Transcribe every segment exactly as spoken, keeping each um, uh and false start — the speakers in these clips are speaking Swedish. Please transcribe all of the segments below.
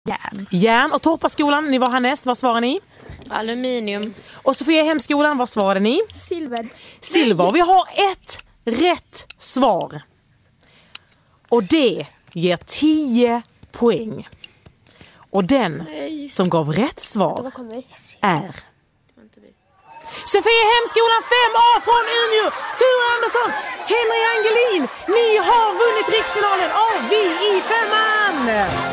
Järn. Järn. Och Torpaskolan, ni var härnäst. Vad svarar ni? Aluminium. Och Sofiahemskolan, vad svarade ni? Silver. Silver. Vi har ett rätt svar. Och det ger tio poäng. Och den Nej. som gav rätt svar Var kommer vi? är Sofiahemskolan fem A från Umeå. Ture Andersson, Henry Angelin. Ni har vunnit riksfinalen av Vi i femman.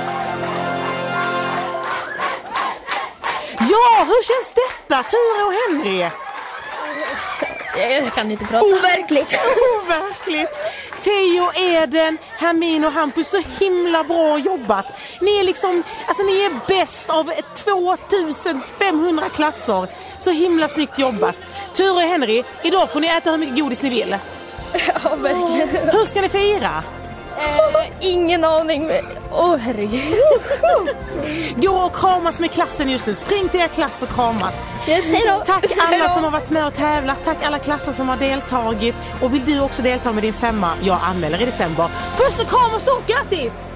Ja, hur känns detta, Ture och Henry? Jag kan inte prata. Overkligt. Overkligt. Theo, Eden, Hermin och Hampus, så himla bra jobbat. Ni är liksom, alltså ni är bäst av tvåtusen femhundra klasser. Så himla snyggt jobbat. Ture och Henry, idag får ni äta hur mycket godis ni vill. Ja, verkligen. Hur ska ni fira? Eh, ingen aning. Åh, oh, herregud. Gå och kramas med klassen just nu. Spring till er klass och kramas. Yes, hej då. Tack alla Hej då. som har varit med och tävlat. Tack alla klasser som har deltagit. Och vill du också delta med din femma? Jag anmäler i december. Puss och kram och stort grattis!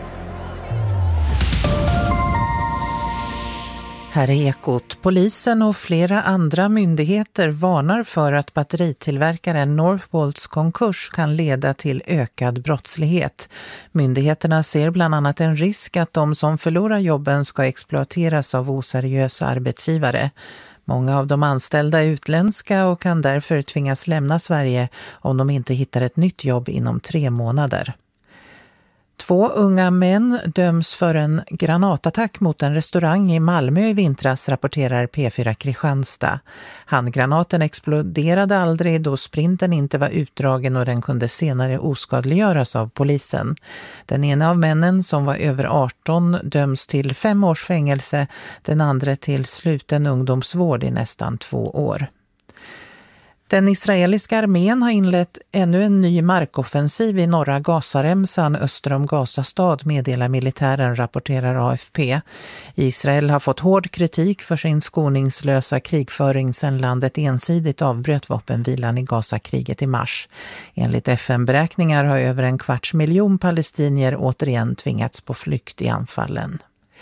Här är Ekot. Polisen och flera andra myndigheter varnar för att batteritillverkaren Northvolts konkurs kan leda till ökad brottslighet. Myndigheterna ser bland annat en risk att de som förlorar jobben ska exploateras av oseriösa arbetsgivare. Många av de anställda är utländska och kan därför tvingas lämna Sverige om de inte hittar ett nytt jobb inom tre månader. Två unga män döms för en granatattack mot en restaurang i Malmö i vintras, rapporterar P fyra Kristianstad. Handgranaten exploderade aldrig då sprinten inte var utdragen och den kunde senare oskadliggöras av polisen. Den ena av männen, som var över arton, döms till fem års fängelse, den andra till sluten ungdomsvård i nästan två år. Den israeliska armén har inlett ännu en ny markoffensiv i norra Gazaremsan öster om Gazastad, meddelar militären, rapporterar A F P. Israel har fått hård kritik för sin skoningslösa krigföring sedan landet ensidigt avbröt vapenvilan i Gazakriget i mars. Enligt F N-beräkningar har över en kvarts miljon palestinier återigen tvingats på flykt i anfallen.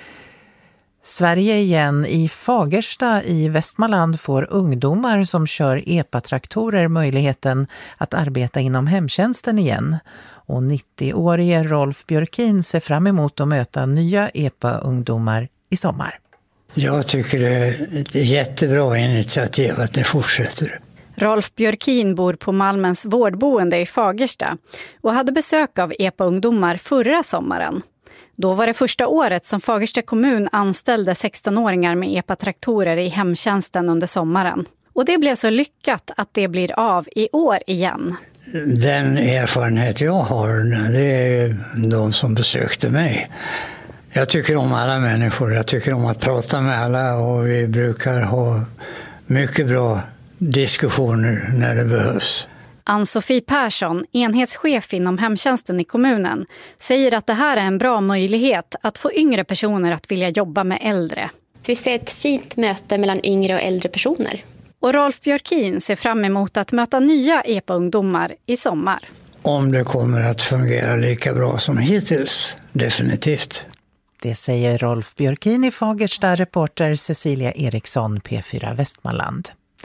Sverige igen. I Fagersta i Västmanland får ungdomar som kör E P A-traktorer möjligheten att arbeta inom hemtjänsten igen. Och nittioårige Rolf Björkin ser fram emot att möta nya E P A-ungdomar i sommar. Jag tycker det är ett jättebra initiativ att det fortsätter. Rolf Björkin bor på Malmens vårdboende i Fagersta och hade besök av E P A-ungdomar förra sommaren. Då var det första året som Fagersta kommun anställde sextonåringar med E P A-traktorer i hemtjänsten under sommaren. Och det blev så lyckat att det blir av i år igen. Den erfarenhet jag har, det är de som besökte mig. Jag tycker om alla människor, jag tycker om att prata med alla och vi brukar ha mycket bra diskussioner när det behövs. Ann-Sofie Persson, enhetschef inom hemtjänsten i kommunen, säger att det här är en bra möjlighet att få yngre personer att vilja jobba med äldre. Vi ser ett fint möte mellan yngre och äldre personer. Och Rolf Björkin ser fram emot att möta nya E P A-ungdomar i sommar. Om det kommer att fungera lika bra som hittills, definitivt. Det säger Rolf Björkin i Fagersta, reporter Cecilia Eriksson, P fyra Västmanland.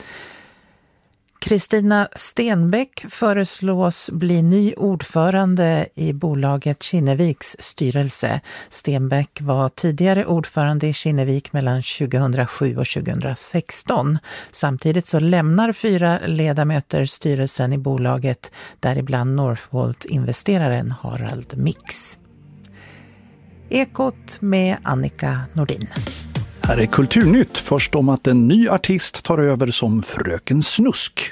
Kristina Stenbeck föreslås bli ny ordförande i bolaget Kinneviks styrelse. Stenbeck var tidigare ordförande i Kinnevik mellan tjugohundrasju och tjugohundrasexton. Samtidigt så lämnar fyra ledamöter styrelsen i bolaget, däribland Northvolt-investeraren Harald Mix. Ekot med Annika Nordin. Här är Kulturnytt, först om att en ny artist tar över som Fröken Snusk.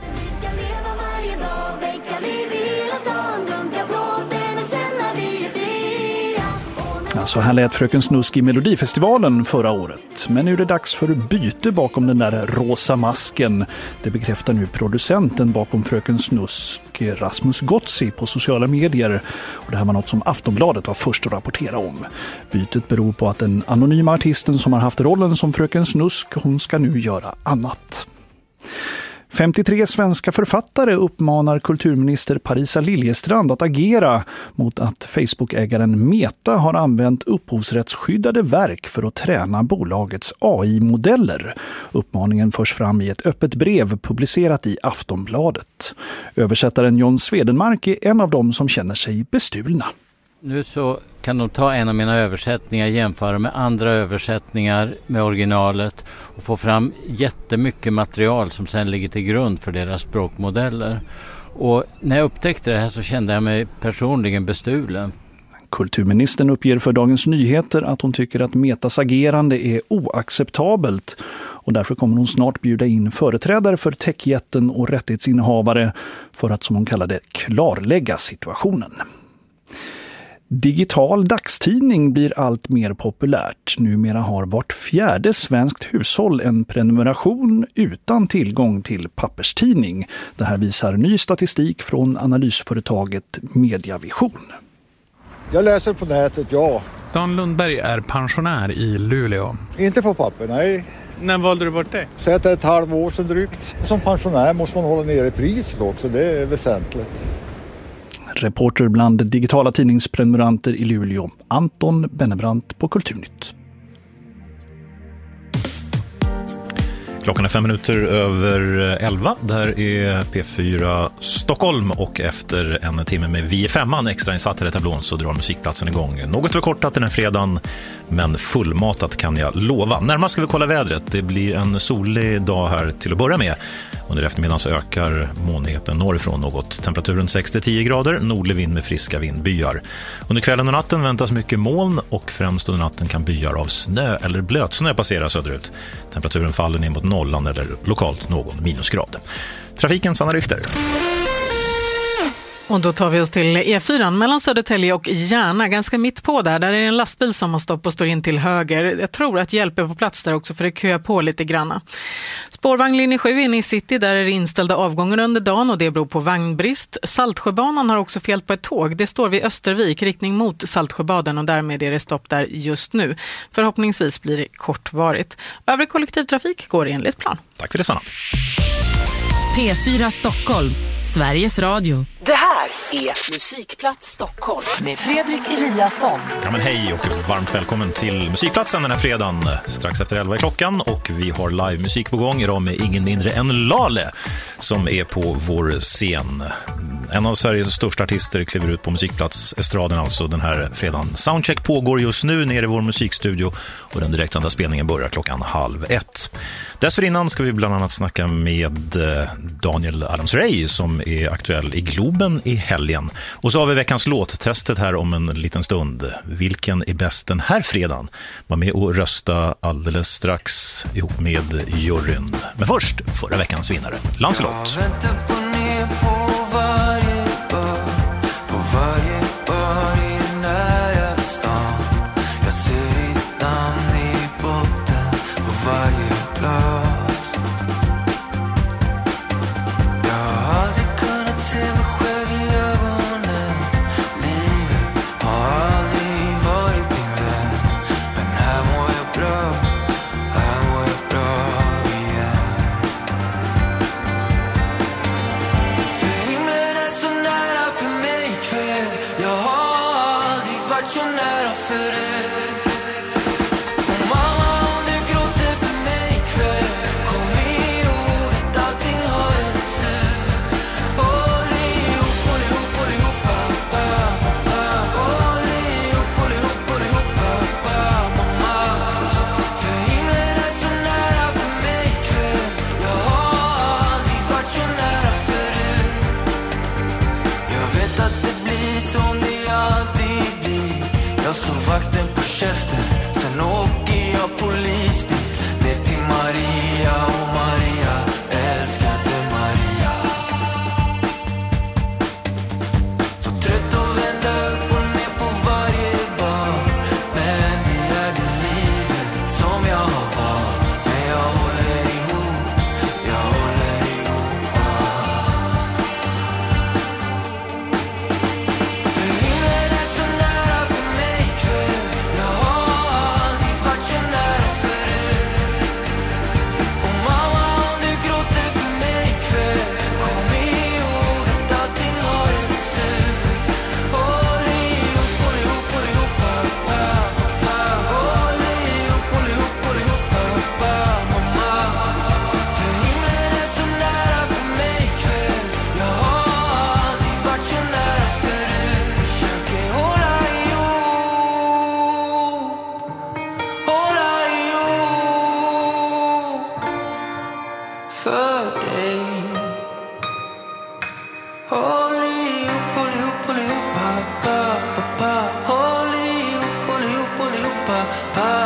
Så här lät Fröken Snusk i Melodifestivalen förra året. Men nu är det dags för byte bakom den där rosa masken. Det bekräftar nu producenten bakom Fröken Snusk, Rasmus Gotzi, på sociala medier. Och det här var något som Aftonbladet var först att rapportera om. Bytet beror på att den anonyma artisten som har haft rollen som Fröken Snusk, hon ska nu göra annat. femtiotre svenska författare uppmanar kulturminister Parisa Liljestrand att agera mot att Facebook-ägaren Meta har använt upphovsrättsskyddade verk för att träna bolagets A I-modeller. Uppmaningen förs fram i ett öppet brev publicerat i Aftonbladet. Översättaren John Svedenmark är en av dem som känner sig bestulna. Nu så kan de ta en av mina översättningar, jämföra med andra översättningar med originalet och få fram jättemycket material som sedan ligger till grund för deras språkmodeller. Och när jag upptäckte det här så kände jag mig personligen bestulen. Kulturministern uppger för Dagens Nyheter att hon tycker att Metas agerande är oacceptabelt och därför kommer hon snart bjuda in företrädare för techjätten och rättighetsinnehavare för att, som hon kallar det, klarlägga situationen. Digital dagstidning blir allt mer populärt. Numera har vart fjärde svenskt hushåll en prenumeration utan tillgång till papperstidning. Det här visar ny statistik från analysföretaget Mediavision. Jag läser på nätet, ja. Dan Lundberg är pensionär i Luleå. Inte på papper, nej. När valde du bort det? Så att det är ett halvår sedan drygt. Som pensionär måste man hålla nere priset också, det är väsentligt. Reporter bland digitala tidningsprenumeranter i Luleå, Anton Bennebrant på Kulturnytt. Klockan är fem minuter över elva. Det här är P fyra Stockholm och efter en timme med Vi är femman extrainsatt i tablån så drar musikplatsen igång. Något förkortat den här fredagen, men fullmatat kan jag lova. Närmast ska vi kolla vädret. Det blir en solig dag här till att börja med. Under eftermiddagen så ökar molnigheten norrifrån något. Temperaturen sex till tio grader, nordlig vind med friska vindbyar. Under kvällen och natten väntas mycket moln och främst under natten kan byar av snö eller blötsnö passera söderut. Temperaturen faller ner mot nollan eller lokalt någon minusgrad. Trafiken, Sanna Richter. Och då tar vi oss till E fyra mellan Södertälje och Järna, ganska mitt på där. Där är en lastbil som har stopp och står in till höger. Jag tror att hjälp är på plats där också för det köar på lite granna. Spårvagnlinje sju inne i city, där är det inställda avgångar under dagen och det beror på vagnbrist. Saltsjöbanan har också fel på ett tåg. Det står vid Östervik, riktning mot Saltsjöbaden och därmed är det stopp där just nu. Förhoppningsvis blir det kortvarigt. Övrig kollektivtrafik går enligt plan. Tack för det, Sanna. P fyra Stockholm, Sveriges Radio. Det här är Musikplats Stockholm med Fredrik Eliasson. Ja men hej och varmt välkommen till Musikplatsen den här fredagen. Strax efter elva i klockan och vi har live musik på gång idag med ingen mindre än Lale som är på vår scen. En av Sveriges största artister kliver ut på Musikplats-estraden alltså den här fredagen. Soundcheck pågår just nu nere i vår musikstudio och den direktsända spelningen börjar klockan halv ett. Dessförinnan ska vi bland annat snacka med Daniel Adams-Ray som är aktuell i Globen i helgen. Och så har vi veckans låttestet här om en liten stund. Vilken är bäst den här fredagen? Var med och rösta alldeles strax ihop med juryn. Men först, förra veckans vinnare, Lancelot. För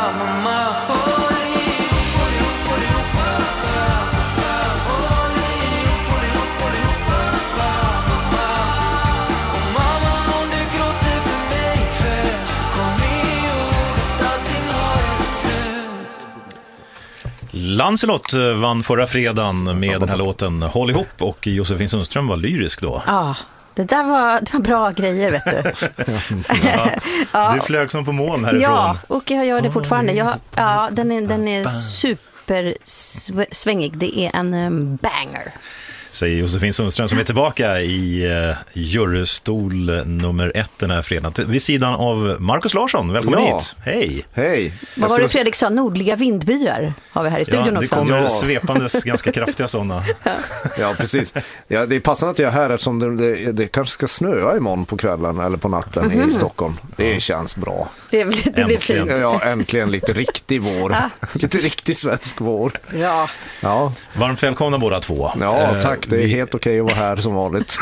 mamma. Håll ihop, håll ihop, håll ihop, pappa. Håll ihop, håll ihop, håll ihop, pappa, mamma. Och mamma, om du gråter för mig ikväll, kom ihåg att allting har ett slut. Lancelot vann förra fredagen med den här låten Håll ihop, och Josefin Sundström var lyrisk då. Ja, det där var, det var bra grejer, vet du. Ja, Ja. du flög som på moln härifrån. Ja, och jag gör det fortfarande. Jag, ja, den är, den är supersvängig. Det är en um, banger. Säger Josefin Sundström, som är tillbaka i uh, jurystol nummer ett den här fredagen. Vid sidan av Marcus Larsson. Välkommen Ja. hit. Hej. Hej. Vad var det Fredrik sa? Nordliga vindbyar har vi här i studion Ja, det också. kommer Ja. svepandes ganska kraftiga sådana. Ja, precis. Ja, det är passande att jag är här eftersom det, det, det kanske ska snöa imorgon på kvällen eller på natten Mhm. i Stockholm. Det känns bra. Det, blir- det blir fint. Ja, äntligen lite riktig vår. Ja. Lite riktig svensk vår. Ja. Ja. Varmt välkomna båda två. Ja, Eh, tack. Det är vi- helt okej att vara här som vanligt.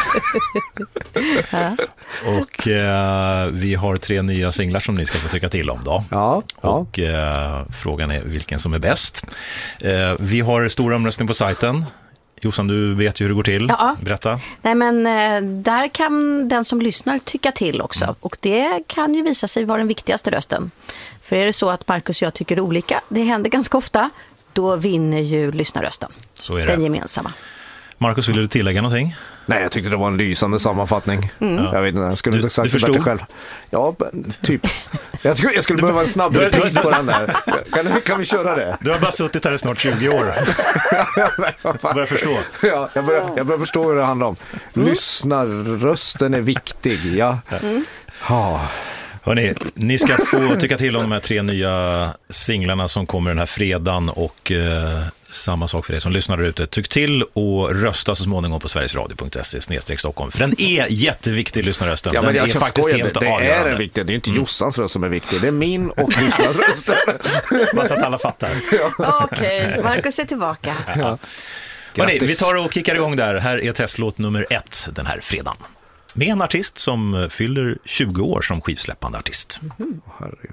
Och eh, vi har tre nya singlar som ni ska få tycka till om då. Ja, ja. Och eh, frågan är vilken som är bäst. Eh, vi har stor omröstning på sajten. Jossan, du vet ju hur det går till. Ja. Berätta. Nej, men eh, där kan den som lyssnar tycka till också. Mm. Och det kan ju visa sig vara den viktigaste rösten. För är det så att Marcus och jag tycker olika, det händer ganska ofta, då vinner ju lyssnarrösten. Så är Den det. gemensamma. Marcus, vill du tillägga någonting? Nej, jag tyckte det var en lysande sammanfattning. Mm. Jag vet inte, jag skulle Du- inte sagt du det bättre förstod? själv. Ja, typ. Jag skulle, jag skulle behöva en snabb Du- du- repris du- på den där. Kan, vi- kan vi köra det? Du har bara suttit här i snart tjugo år. Börjar förstå. Ja, jag börjar, jag börjar förstå vad det handlar om. Lyssnarrösten är viktig, ja. Mm. Ja. Hörrni, ni ska få tycka till om de här tre nya singlarna som kommer den här fredagen, och eh, samma sak för er som lyssnar där ute. Tyck till och rösta så småningom på sverigesradio punkt se snedstreck Stockholm. För den är jätteviktig, lyssnarrösten. Ja, Den men är jag ska faktiskt skoja, helt det, det är avgörande. en viktig, det är inte Jossans röst som är viktig, det är min och lyssnarnas röst. Bara så att alla fattar. Okej, Marcus är tillbaka. Ja. Hörrni, Grattis. vi tar och kickar igång där. Här är testlåt nummer ett den här fredagen. Med en artist som fyller tjugo år som skivsläppande artist. Mm. Herregud.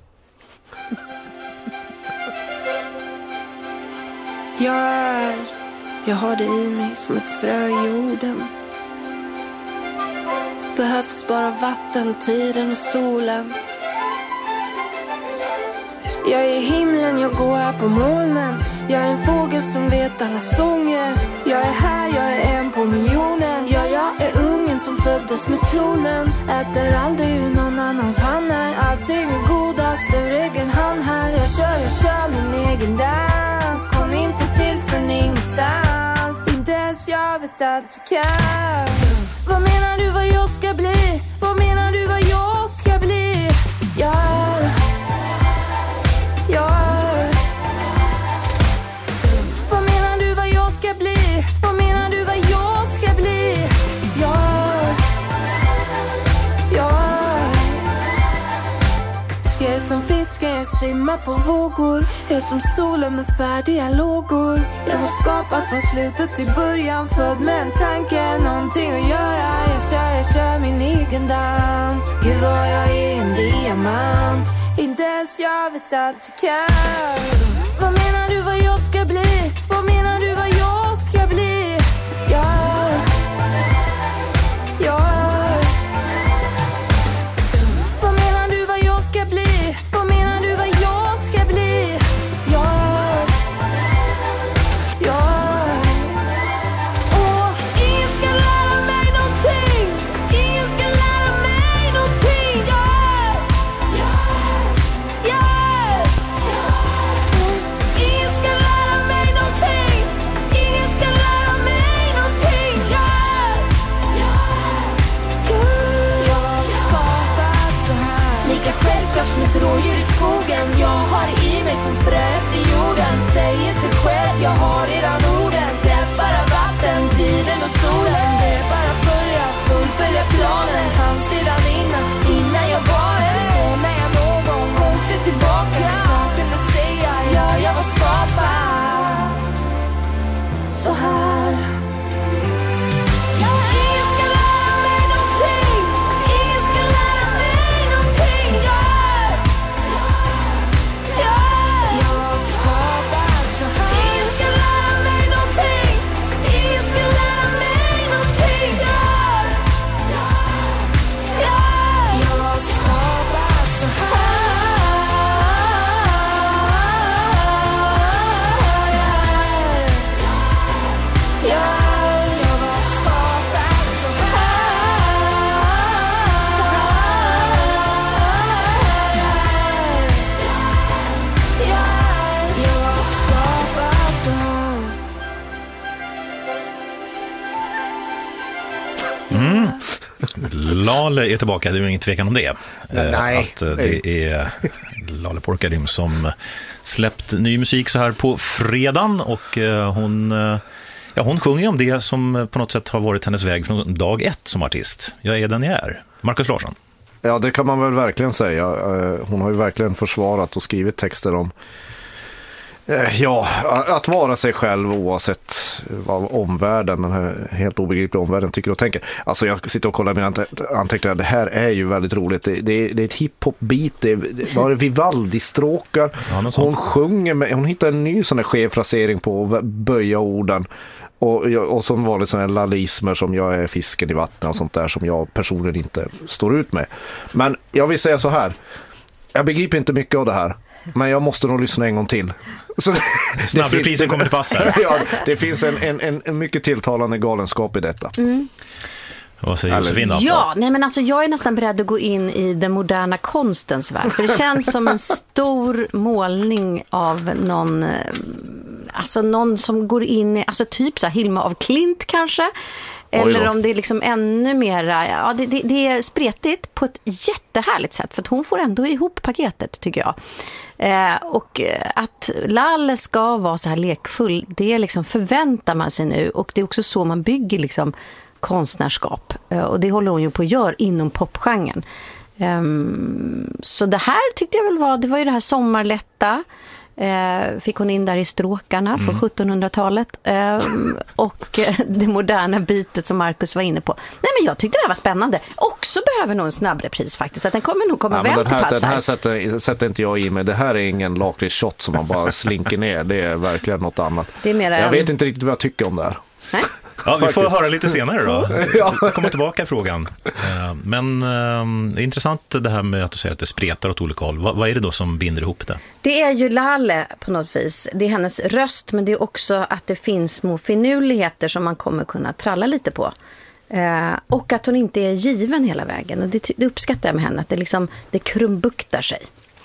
Jag är, jag har det i mig som ett frö i jorden. Behövs bara vatten, tiden och solen. Jag är i himlen, jag går här på molnen. Jag är en fågel som vet alla sånger. Jag är här, jag är en på miljonen. Ja, jag är ungen som föddes med tronen. Äter aldrig ur någon annans hand. Nej, allting är godast ur egen hand här. Jag kör, jag kör min egen dans. Kom inte till från ingenstans. Inte ens jag vet att du kan. Vad menar du vad jag ska bli? Vad menar du vad jag ska bli? Jag... Jag... Vad menar du vad jag ska bli? Vad menar du vad jag ska bli? Jag... Jag... Jag är som fisken, jag simmar på vågor. Jag är som solen med färdiga lågor. Jag var skapad från slutet till början. Född med en tanke, någonting att göra. Jag kör, jag kör min egen dans. Gud vad jag är en diamant. Inte ens jag vet att du kan. Vad menar du vad jag ska bli? Vad menar du vad jag ska bli? Jag... Jag... Vad menar du vad jag ska bli? Vad menar du vad jag ska bli? Jag... Jag... Åh, ingen ska lära mig någonting. Ingen ska lära mig någonting. Jag... Jag... Ingen ska lära mig någonting. Lale är tillbaka, det är ingen tvekan om det. Nej. Att det är Lale Porkarim som släppt ny musik så här på fredagen, och hon, ja, hon sjunger om det som på något sätt har varit hennes väg från dag ett som artist. Jag är den jag är. Marcus Larsson. Ja, det kan man väl verkligen säga. Hon har ju verkligen försvarat och skrivit texter om ja, att vara sig själv oavsett vad omvärlden, den här helt obegripliga omvärlden tycker och tänker. Alltså jag sitter och kollar mina anteckningar. Det här är ju väldigt roligt. Det, det, är, det är ett hiphop-beat. Det är Vivaldi-stråkar. Ja, hon sjunger med, hon hittar en ny sån här skev frasering på att böja orden. Och, och som vanligt sådana här lallismer som jag är fisken i vattnet och sånt där som jag personligen inte står ut med. Men jag vill säga så här. Jag begriper inte mycket av det här. Men jag måste nog lyssna en gång till. Snabbreprisen kommer till pass här. Ja, det finns en, en, en mycket tilltalande galenskap i detta. Mm. Vad säger Josefin då? Ja, nej men alltså jag är nästan beredd att gå in i den moderna konstens värld. För det känns som en stor målning av någon, alltså någon som går in i, alltså typ så här Hilma af Klint kanske. Eller om det är liksom ännu mera, ja, det, det, det är spretigt på ett jättehärligt sätt, för att hon får ändå ihop paketet, tycker jag. Eh, och att Lale ska vara så här lekfull, det liksom förväntar man sig nu, och det är också så man bygger liksom konstnärskap. Eh, och det håller hon ju på att göra inom popgenren. Eh, så det här tyckte jag väl var, det var ju det här sommarlätta. Eh, fick hon in där i stråkarna mm. från sjuttonhundratalet eh, och eh, det moderna bitet som Marcus var inne på. Nej, men jag tyckte det här var spännande. Också behöver nog en snabbrepris faktiskt, så att den kommer nog komma ja, väl den här, till pass. Den här sätter, sätter inte jag i mig. Det här är ingen lakritsshot som man bara slinker ner. Det är verkligen något annat. Det är mer jag en... vet inte riktigt vad jag tycker om det här. Nej. Ja, vi får höra lite senare då. Vi kommer tillbaka i frågan. Men det är intressant det här med att du säger att det spretar åt olika håll. Vad är det då som binder ihop det? Det är ju Lale på något vis. Det är hennes röst, men det är också att det finns små finurligheter som man kommer kunna tralla lite på. Och att hon inte är given hela vägen. Och det, det uppskattar jag med henne, att det, liksom, det krumbuktar sig.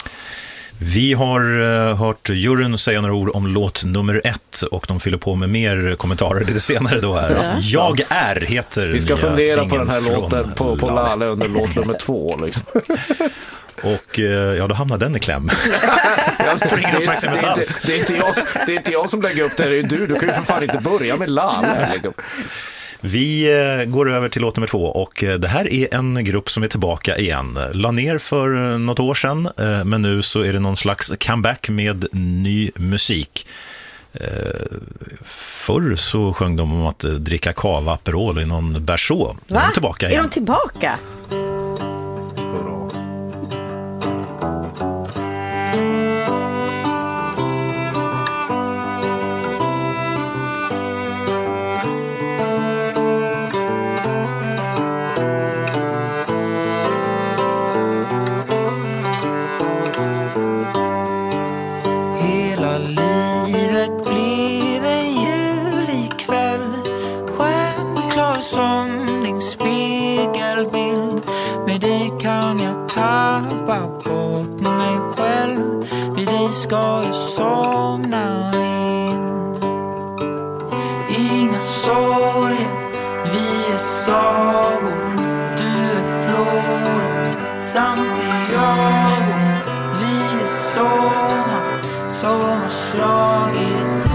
Vi har uh, hört juryn säga några ord om låt nummer ett, och de fyller på med mer kommentarer lite senare då här. Ja. Jag är heter vi ska fundera på den här låten på, på Lale under låt nummer två liksom. Och uh, ja, då hamnar den i kläm. Ja, det, det, det, det, det, är inte jag, det är inte jag som lägger upp det, det är du. Du kan ju för fan inte börja med Lale liksom. Vi går över till låt nummer två, och det här är en grupp som är tillbaka igen. La ner för något år sedan, men nu så är det någon slags comeback med ny musik. Förr så sjöng de om att dricka kava, Aperol i någon Berså. Nu är de tillbaka igen. Är de tillbaka? Ska jag somna in. Inga sorger, vi är sagor. Du är Florens, Santiago. Vi är sommar som har slagit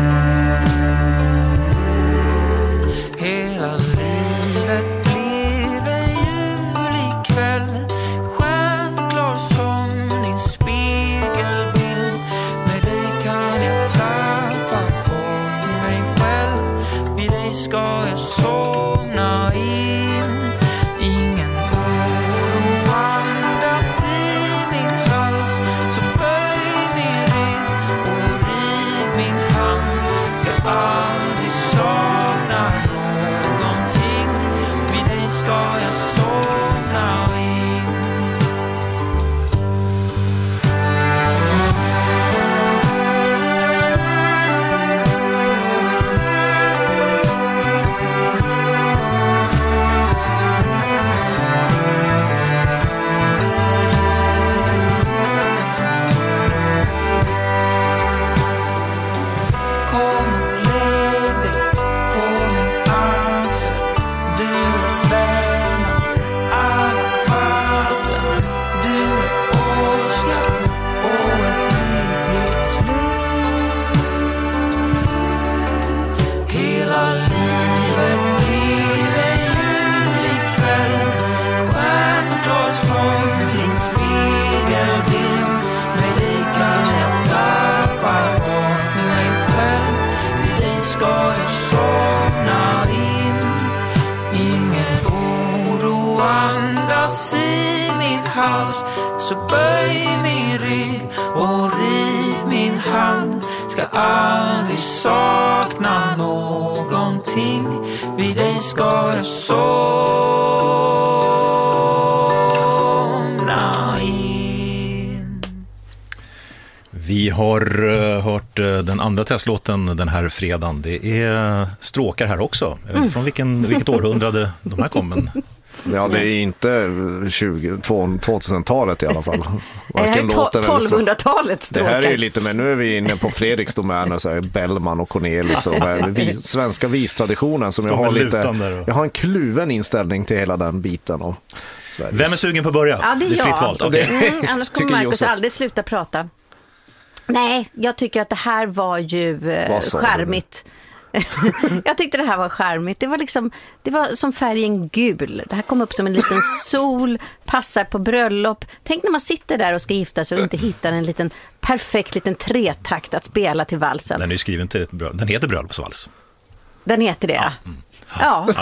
hela livet blev en julig kväll. Stjärnklar som din spegelbild. Med dig kan jag tappa bort mig själv. Vid dig ska jag somna in. Ingen oro andas i min hals. Så böj min rygg och rid. så böj min rygg och riv min hand. Ska aldrig sakna någonting, vid dig ska jag somna in. Vi har uh, hört uh, den andra testlåten den här fredagen. Det är stråkar här också. Jag vet inte mm. från vilken, vilket århundrade de här kom, men... Ja, det är inte tjugo, tvåtusentalet i alla fall. Varken det här är tolvhundratalet stråkar. Det här är ju lite, men nu är vi inne på Fredriks domäner, så här Bellman och Cornelis och vi, svenska vistraditionen som jag har lite, jag har en kluven inställning till hela den biten av Sverige. Vem är sugen på att börja? Ja, det är, det är fritt valt. Okay. Mm, annars kommer Marcus aldrig sluta prata. Nej, jag tycker att det här var ju eh, skärmigt. Jag tyckte det här var charmigt. Det var liksom, det var som färgen gul. Det här kom upp som en liten sol, passar på bröllop. Tänk när man sitter där och ska gifta sig och inte hittar en liten perfekt liten tretakt att spela till valsen. Den är ju skriven till ett bröllop. Den heter bröllopsvals. Den heter det. Ja. Mm. Ja. Ja.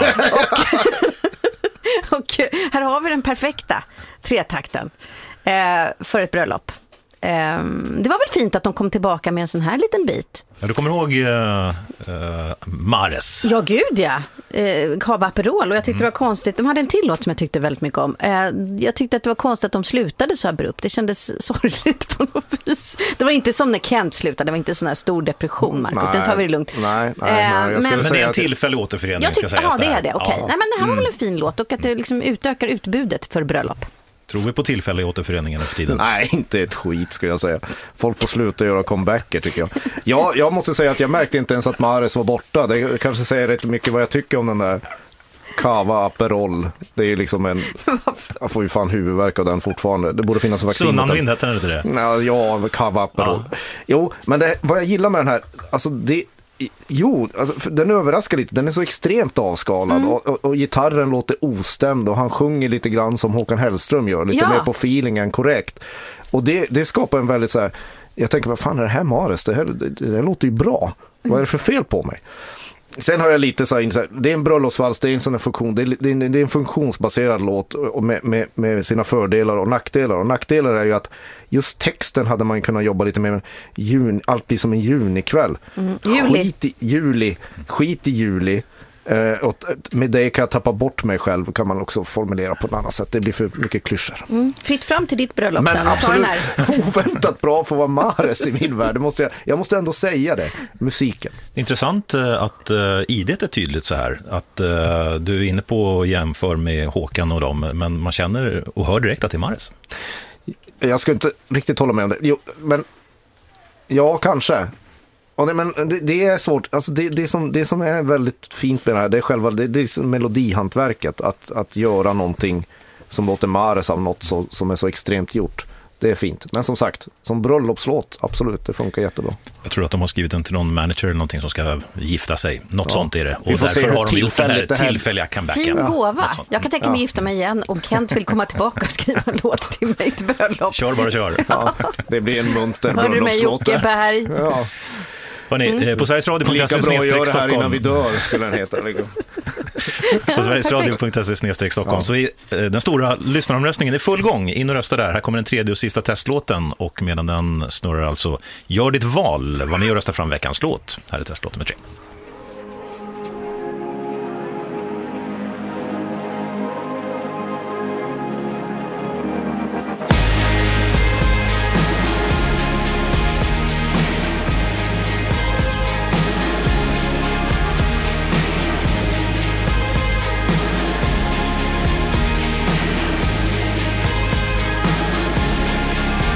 Och, och här har vi den perfekta tretakten eh, för ett bröllop. Eh, det var väl fint att de kom tillbaka med en sån här liten bit. Ja, du kommer ihåg uh, uh, Mares? Ja, gud ja. Uh, Cava Aperol. Och jag tyckte mm. det var konstigt. De hade en till låt som jag tyckte väldigt mycket om. Uh, jag tyckte att det var konstigt att de slutade så abrupt. Det kändes sorgligt på något vis. Det var inte som när Kent slutade. Det var inte sån här stor depression, Marcus. Nej, den tar vi det lugnt. Nej, nej, nej. Jag uh, men, men det är en tillfällig återförening, jag tyck- ska sägas. Ja, det är det. Okay. Ja. Nej, men det här mm. var väl en fin låt. Och att det liksom utökar utbudet för bröllop. Tror vi på tillfälliga återföreningen efter tiden? Nej, inte ett skit skulle jag säga. Folk får sluta göra comebacker tycker jag. Ja, jag måste säga att jag märkte inte ens att Mares var borta. Det kanske säger rätt mycket vad jag tycker om den där Cava Aperol. Det är ju liksom en... Jag får ju fan huvudvärk av den fortfarande. Det borde finnas vaccin. Sunnanvind heter det inte det? Ja, ja Cava Aperol. Ja. Jo, men det, vad jag gillar med den här... Alltså det... Jo, alltså, den överraskar lite. Den är så extremt avskalad mm. och, och, och gitarren låter ostämd och han sjunger lite grann som Håkan Hellström gör, lite ja. mer på feelingen korrekt. Och det, det skapar en väldigt så här, jag tänker, vad fan är det här Mares? Det här, det, det här låter ju bra. Mm. Vad är det för fel på mig? Sen har jag lite så här, det är en bröllopsvals, det är en sån här funktion, det är, det är, det är en funktionsbaserad låt och med, med, med sina fördelar och nackdelar. Och nackdelar är ju att just texten hade man kunnat jobba lite med, men juni, allt blir som en junikväll. Mm. Juli. Skit i juli, skit i juli. Uh, och med det kan jag tappa bort mig själv, kan man också formulera på ett annat sätt. Det blir för mycket klyschor. Mm. Fritt fram till ditt bröllop. Men sen. absolut oväntat bra för att vara Mares i min värld. Det måste jag, jag måste ändå säga det. Musiken. Intressant att uh, idet är tydligt så här. Att uh, du är inne på att jämför med Håkan och dem, men man känner och hör direkt att det är Mares. Jag ska inte riktigt hålla med om det. Jo, men ja, kanske. Och det, men det, det är svårt. Alltså det, det, som, det som är väldigt fint med det här, det är själva det, det är melodihantverket. Att, att göra någonting som låter Mares av något så, som är så extremt gjort. Det är fint. Men som sagt, som bröllopslåt, absolut, det funkar jättebra. Jag tror att de har skrivit den till någon manager eller någonting som ska gifta sig. Något ja. sånt är det. Och därför har de gjort den här, här tillfälliga comebacken. Fin gåva. Ja, jag kan tänka mig ja. gifta mig igen och Kent vill komma tillbaka och skriva en låt till mig till bröllop. Kör bara, kör. Ja, det blir en munter bröllopslåt. Hör du mig, Jocke Berg? Ja. Hörrni, mm. på Sveriges Radio punkt se snedstreck Stockholm. Lika bra att göra det här innan vi dör, skulle den heta. På Sveriges Radio punkt se snedstreck Stockholm. Ja. Så vi, den stora lyssnaromröstningen är full gång. In och rösta där. Här kommer den tredje och sista testlåten. Och medan den snurrar alltså, gör ditt val. Var med och rösta fram veckans låt. Här är testlåten med tre.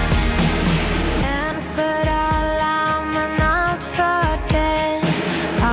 En för alla men allt för dig.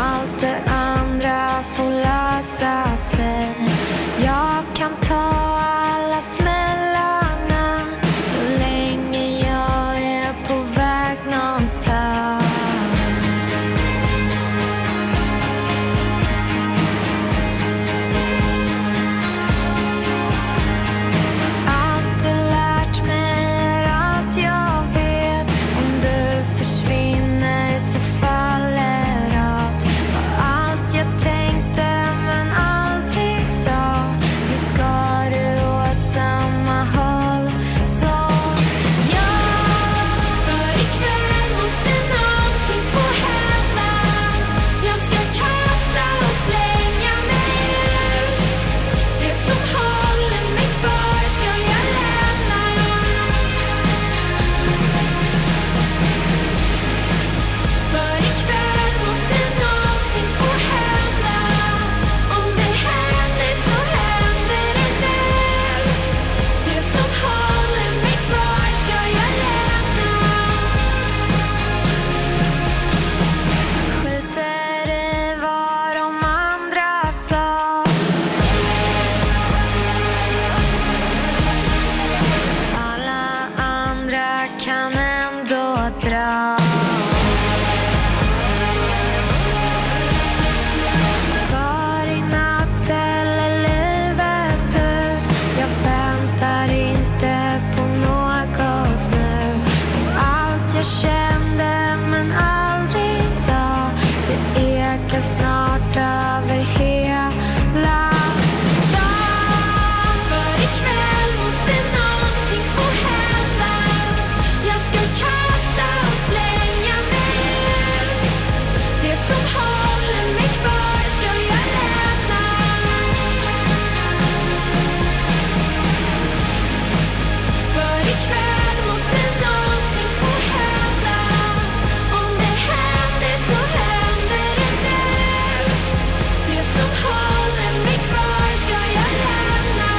ja. För i natt eller livet ut, jag väntar inte på något nu. Allt jag kände men aldrig sa, det ekar snart över hela stan. För ikväll måste någonting få hända. Jag ska kasta och slänga mig ut. Det som håller mig kvar ska jag lämna. För ikväll måste någonting få hända. Om det händer så händer det nu. Det som håller mig kvar ska jag lämna.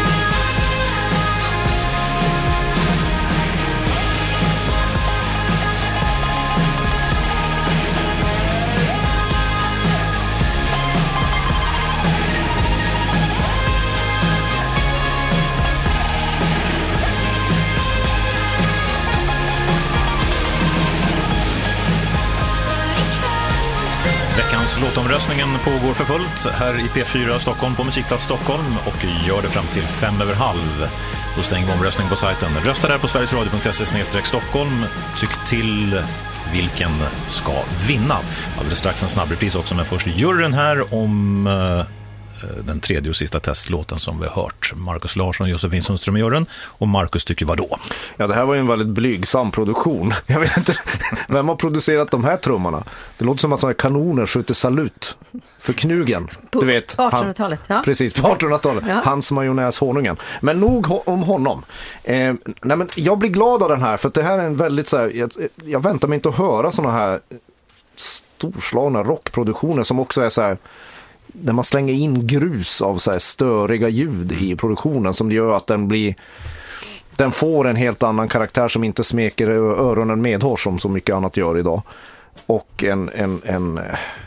Veckans låtomröstningen pågår för fullt här i P fyra Stockholm på Musikplats Stockholm och gör det fram till fem över halv. Då stänger vi omröstningen på sajten. Rösta där på sverigesradio punkt se snedstreck Stockholm. Tyck till vilken ska vinna. Alldeles strax en snabbrepris också, men först juryn här om eh, den tredje och sista testlåten som vi har hört. Marcus Larsson och Josefin Sundström i juryn. Och Marcus tycker vad då? Ja, det här var ju en väldigt blygsam produktion. Jag vet inte, vem har producerat de här trummorna? Det låter som att sådana kanoner skjuter salut för Knugen. På du vet, artonhundratalet, ja. Precis, på artonhundratalet. Ja. Hans majonnäshonungen. Men nog ho- om honom. Eh, nej, men jag blir glad av den här, för att det här är en väldigt så här, jag, jag väntar mig inte att höra såna här storslagna rockproduktioner som också är så här, när man slänger in grus av så här störiga ljud i produktionen som gör att den blir, den får en helt annan karaktär som inte smeker öronen medhårs som så mycket annat gör idag. Och en, en, en,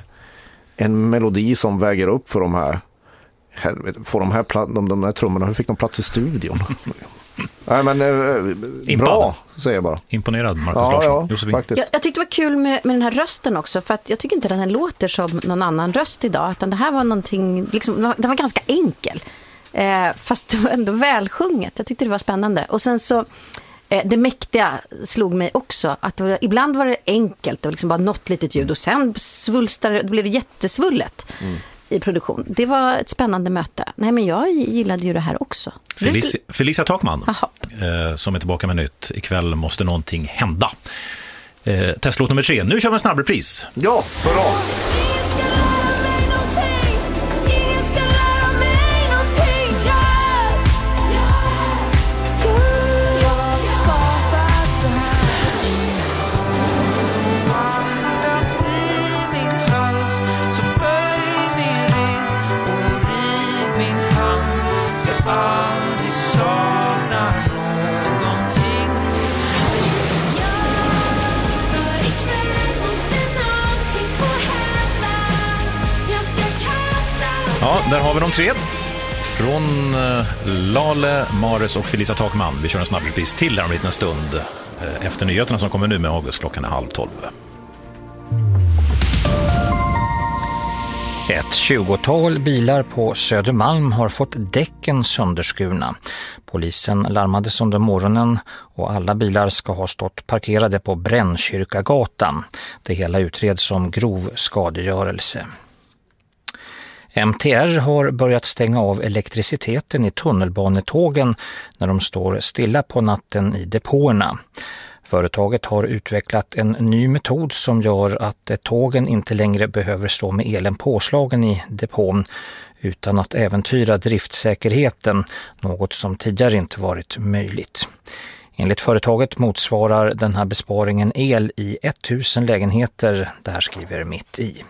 en melodi som väger upp för de här, helvete, får de här, de, de här trummorna, hur fick de plats i studion? Nej, men eh, bra, säger jag bara. Imponerad, Marcus ja, Larsson. Ja, Josefin. faktiskt. Jag, jag tyckte det var kul med, med den här rösten också, för att jag tycker inte att den låter som någon annan röst idag, utan det här var någonting, liksom, den var ganska enkel. Eh, fast det var ändå välsjunget. Jag tyckte det var spännande. Och sen så, eh, det mäktiga slog mig också, att det var, ibland var det enkelt, det var liksom bara något litet ljud, och sen svulstade, det blev det jättesvullet. Mm. I produktion. Det var ett spännande möte. Nej, men jag gillade ju det här också. Felicia, Felicia Takman eh, som är tillbaka med nytt. Ikväll måste någonting hända. Eh, testlåt nummer tre. Nu kör vi en snabbrepris. Ja, bra! Ja, där har vi de tre. Från eh, Lale, Mares och Felicia Takman. Vi kör en snabbrepris till här om en liten stund. Eh, efter nyheterna som kommer nu med August, klockan är halv tolv. Ett tjugotal bilar på Södermalm har fått däcken sönderskurna. Polisen larmades under morgonen och alla bilar ska ha stått parkerade på Brännkyrkagatan. Det hela utreds som grov skadegörelse. M T R har börjat stänga av elektriciteten i tunnelbanetågen när de står stilla på natten i depåerna. Företaget har utvecklat en ny metod som gör att tågen inte längre behöver stå med elen påslagen i depån utan att äventyra driftsäkerheten, något som tidigare inte varit möjligt. Enligt företaget motsvarar den här besparingen el i tusen lägenheter, där skriver Mitt i.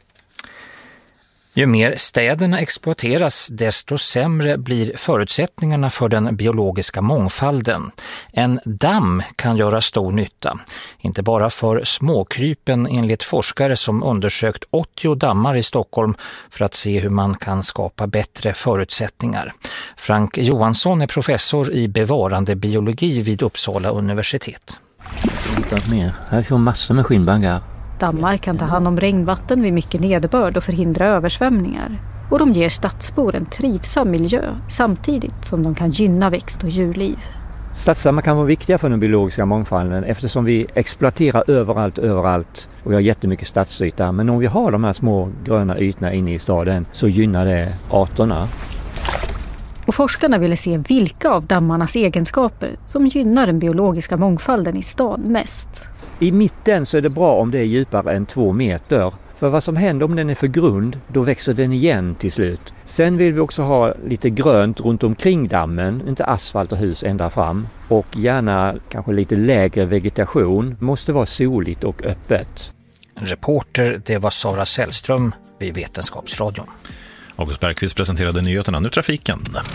Ju mer städerna exploateras, desto sämre blir förutsättningarna för den biologiska mångfalden. En damm kan göra stor nytta, inte bara för småkrypen enligt forskare som undersökt åttio dammar i Stockholm för att se hur man kan skapa bättre förutsättningar. Frank Johansson är professor i bevarandebiologi vid Uppsala universitet. Mer. Här får massor med skinnbaggar. Dammar kan ta hand om regnvatten vid mycket nederbörd och förhindra översvämningar. Och de ger stadsbor en trivsam miljö samtidigt som de kan gynna växt- och djurliv. Stadsdammar kan vara viktiga för den biologiska mångfalden eftersom vi exploaterar överallt, överallt och vi har jättemycket stadsyta. Men om vi har de här små gröna ytorna inne i staden så gynnar det arterna. Och forskarna ville se vilka av dammarnas egenskaper som gynnar den biologiska mångfalden i stan mest. I mitten så är det bra om det är djupare än två meter. För vad som händer om den är för grund, då växer den igen till slut. Sen vill vi också ha lite grönt runt omkring dammen, inte asfalt och hus ända fram. Och gärna kanske lite lägre vegetation, måste vara soligt och öppet. Reporter, det var Sara Sällström vid Vetenskapsradion. August Bergqvist presenterade nyheterna. Nu trafiken.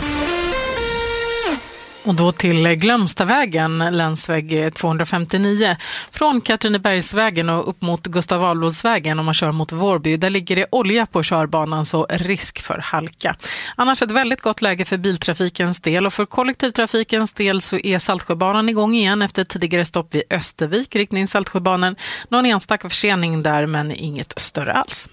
Och då till Glömstavägen, länsväg tvåhundrafemtionio. Från Katrinebergsvägen och upp mot Gustav Adolfsvägen om man kör mot Vårby. Där ligger det olja på körbanan, så risk för halka. Annars ett väldigt gott läge för biltrafikens del. Och för kollektivtrafikens del så är Saltsjöbanan igång igen efter tidigare stopp vid Östervik, riktning Saltsjöbanan. Någon enstaka försening där, men inget större alls.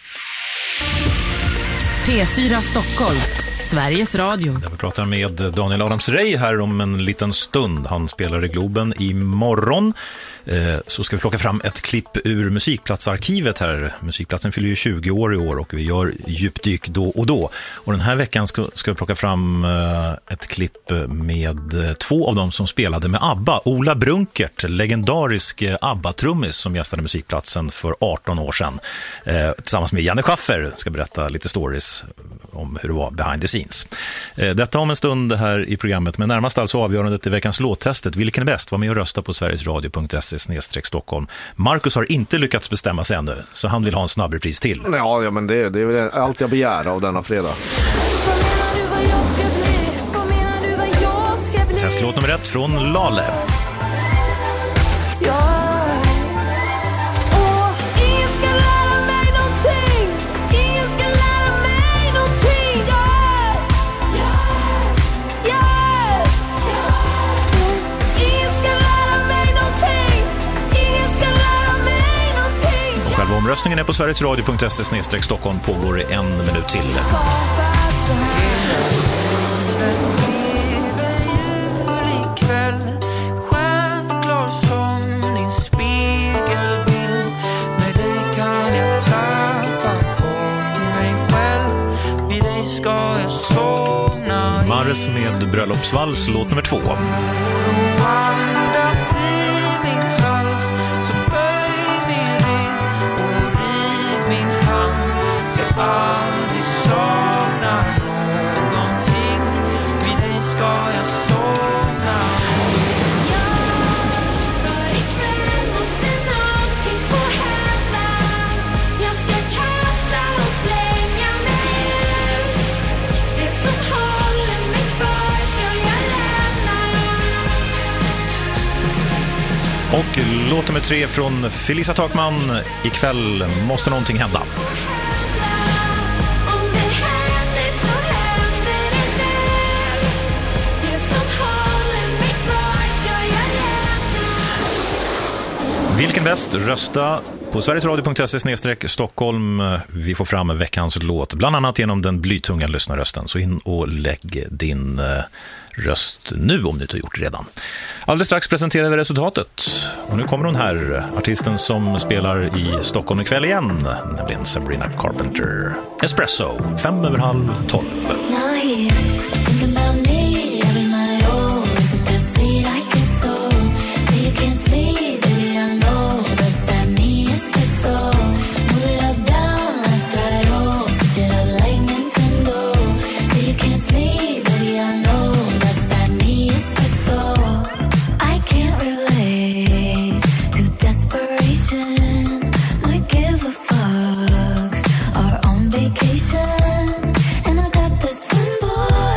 P fyra Stockholm, Sveriges Radio. Där vi pratar med Daniel Adams-Ray här om en liten stund. Han spelar i Globen imorgon. Eh, så ska vi plocka fram ett klipp ur Musikplatsarkivet här. Musikplatsen fyller ju tjugo år i år och vi gör djupdyk då och då. Och den här veckan ska, ska vi plocka fram eh, ett klipp med två av dem som spelade med ABBA. Ola Brunkert, legendarisk ABBA-trummis som gästade Musikplatsen för arton år sedan. Eh, tillsammans med Janne Schaffer ska berätta lite stories om hur det var behind the scenes. Eh, detta om en stund här i programmet, men närmast alltså avgörandet i veckans låttestet. Vilken är bäst? Var med och rösta på sverigesradio punkt se snedstreck Stockholm. Marcus har inte lyckats bestämma sig ännu, så han vill ha en snabbrepris till. Ja, ja men det, det är väl allt jag begär av denna fredag. Testlåt nummer ett från Lale. Själva omröstningen är på sverigesradio punkt se snedstreck Stockholm, pågår i en minut till. Mares med bröllopsvals, låt nummer två. Aldrig sakna någonting, vid dig ska jag sovna. Ja, för ikväll måste någonting få hända. Jag ska kasta och slänga mig ut. Det som håller mig kvar ska jag lämna. Och låt nummer tre från Felisa Takman. Ikväll måste någonting hända. Vilken bäst? Rösta på sverigesradio punkt se snedstreck Stockholm. Vi får fram veckans låt, bland annat genom den blytunga lyssnarrösten. Så in och lägg din röst nu om du inte har gjort det redan. Alldeles strax presenterar vi resultatet. Och nu kommer hon här, artisten som spelar i Stockholm ikväll igen, nämligen Sabrina Carpenter. Espresso, fem över halv tolv. Vacation, and I got this from boy.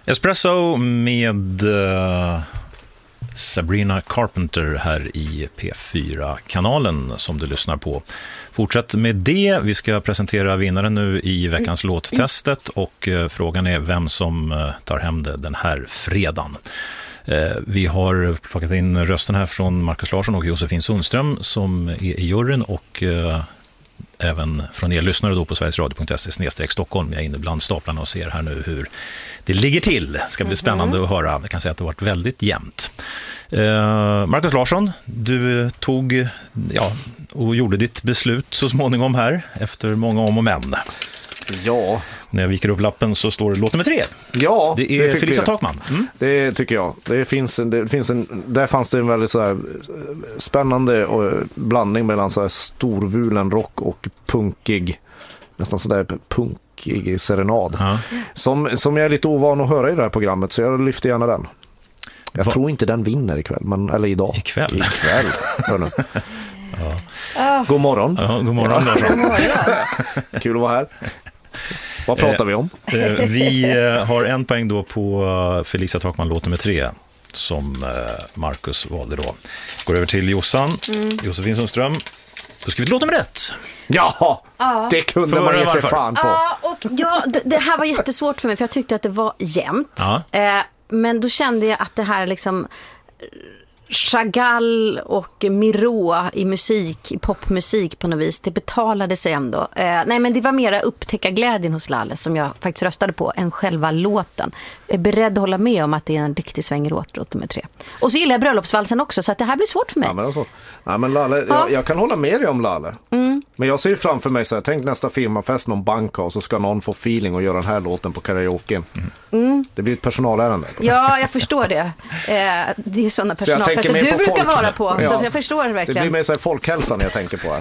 Espresso med uh, Sabrina Carpenter här i P fyra-kanalen som du lyssnar på. Fortsätt med det. Vi ska presentera vinnaren nu i veckans mm. låttestet och uh, frågan är vem som uh, tar hem det den här fredagen. Uh, vi har plockat in rösten här från Marcus Larsson och Josefin Sundström som är i juryn och uh, även från er lyssnare då på sverigesradio punkt se snedstreck Stockholm. Jag är inne bland staplarna och ser här nu hur det ligger till. Det ska bli spännande mm-hmm. att höra. Jag kan säga att det har varit väldigt jämnt. Uh, Marcus Larsson, du tog ja, och gjorde ditt beslut så småningom här efter många om och men. Ja. När jag viker upp lappen så står det låt nummer tre. Ja, det är Felicia Takman. Mm. Det tycker jag. Det finns en, det finns en, där fanns det en väldigt så här spännande blandning mellan så här storvulen rock och punkig, nästan så där punkig serenad. Ja. Som, som jag är lite ovan att höra i det här programmet, så jag lyfter gärna den. Jag Va? tror inte den vinner ikväll, men, eller idag. Ikväll? Ikväll, hörnu. Ja. Oh. God morgon. Ja, god morgon, Larsson. God morgon. Kul att vara här. Vad pratar eh, vi om? Eh, vi eh, har en poäng då på Felicia Takman låt nummer tre som eh, Marcus valde då. Går över till Jossan, mm. Josefin Sundström. Då ska vi låta nummer ett. Ja, ja, det kunde för man ge sig fan på. Ja, och ja, det, det här var jättesvårt för mig för jag tyckte att det var jämnt. Ja. Eh, men då kände jag att det här liksom Chagall och Miro i musik, i popmusik på något vis, det betalade sig ändå. Eh, nej, men det var mera upptäcka glädjen hos Lalle som jag faktiskt röstade på än själva låten. Jag är beredd att hålla med om att det är en riktig svängeråt låt nummer tre. Och så gillar jag bröllopsvalsen också, så att det här blir svårt för mig. Ja, men alltså, ja, men Lalle, ja. jag, jag kan hålla med dig om Lalle. Mm. Men jag ser framför mig så här, tänk nästa firmafest någon bank och så ska någon få feeling och göra den här låten på karaoke. Mm. Mm. Det blir ett personalärende. Ja, jag förstår det. Eh, det är sådana personalfester så du brukar folk. vara på, ja. Så jag förstår det verkligen. Det blir mer så här folkhälsan jag tänker på här.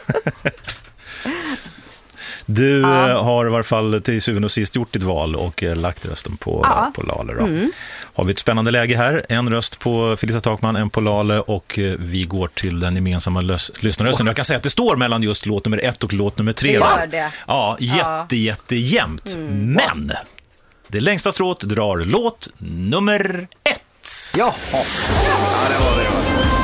Du ja. har i varje fall till syvende och sist gjort ditt val och lagt rösten på, ja. på Lale. Då. Mm. Har vi ett spännande läge här. En röst på Felicia Takman, en på Lale och vi går till den gemensamma lös- lyssnarrösten. Jag kan säga att det står mellan just låt nummer ett och låt nummer tre. Det gör det. Ja, jätte, jätte jämnt. Mm. Men det längsta strået drar låt nummer ett. Ja, ja det var det.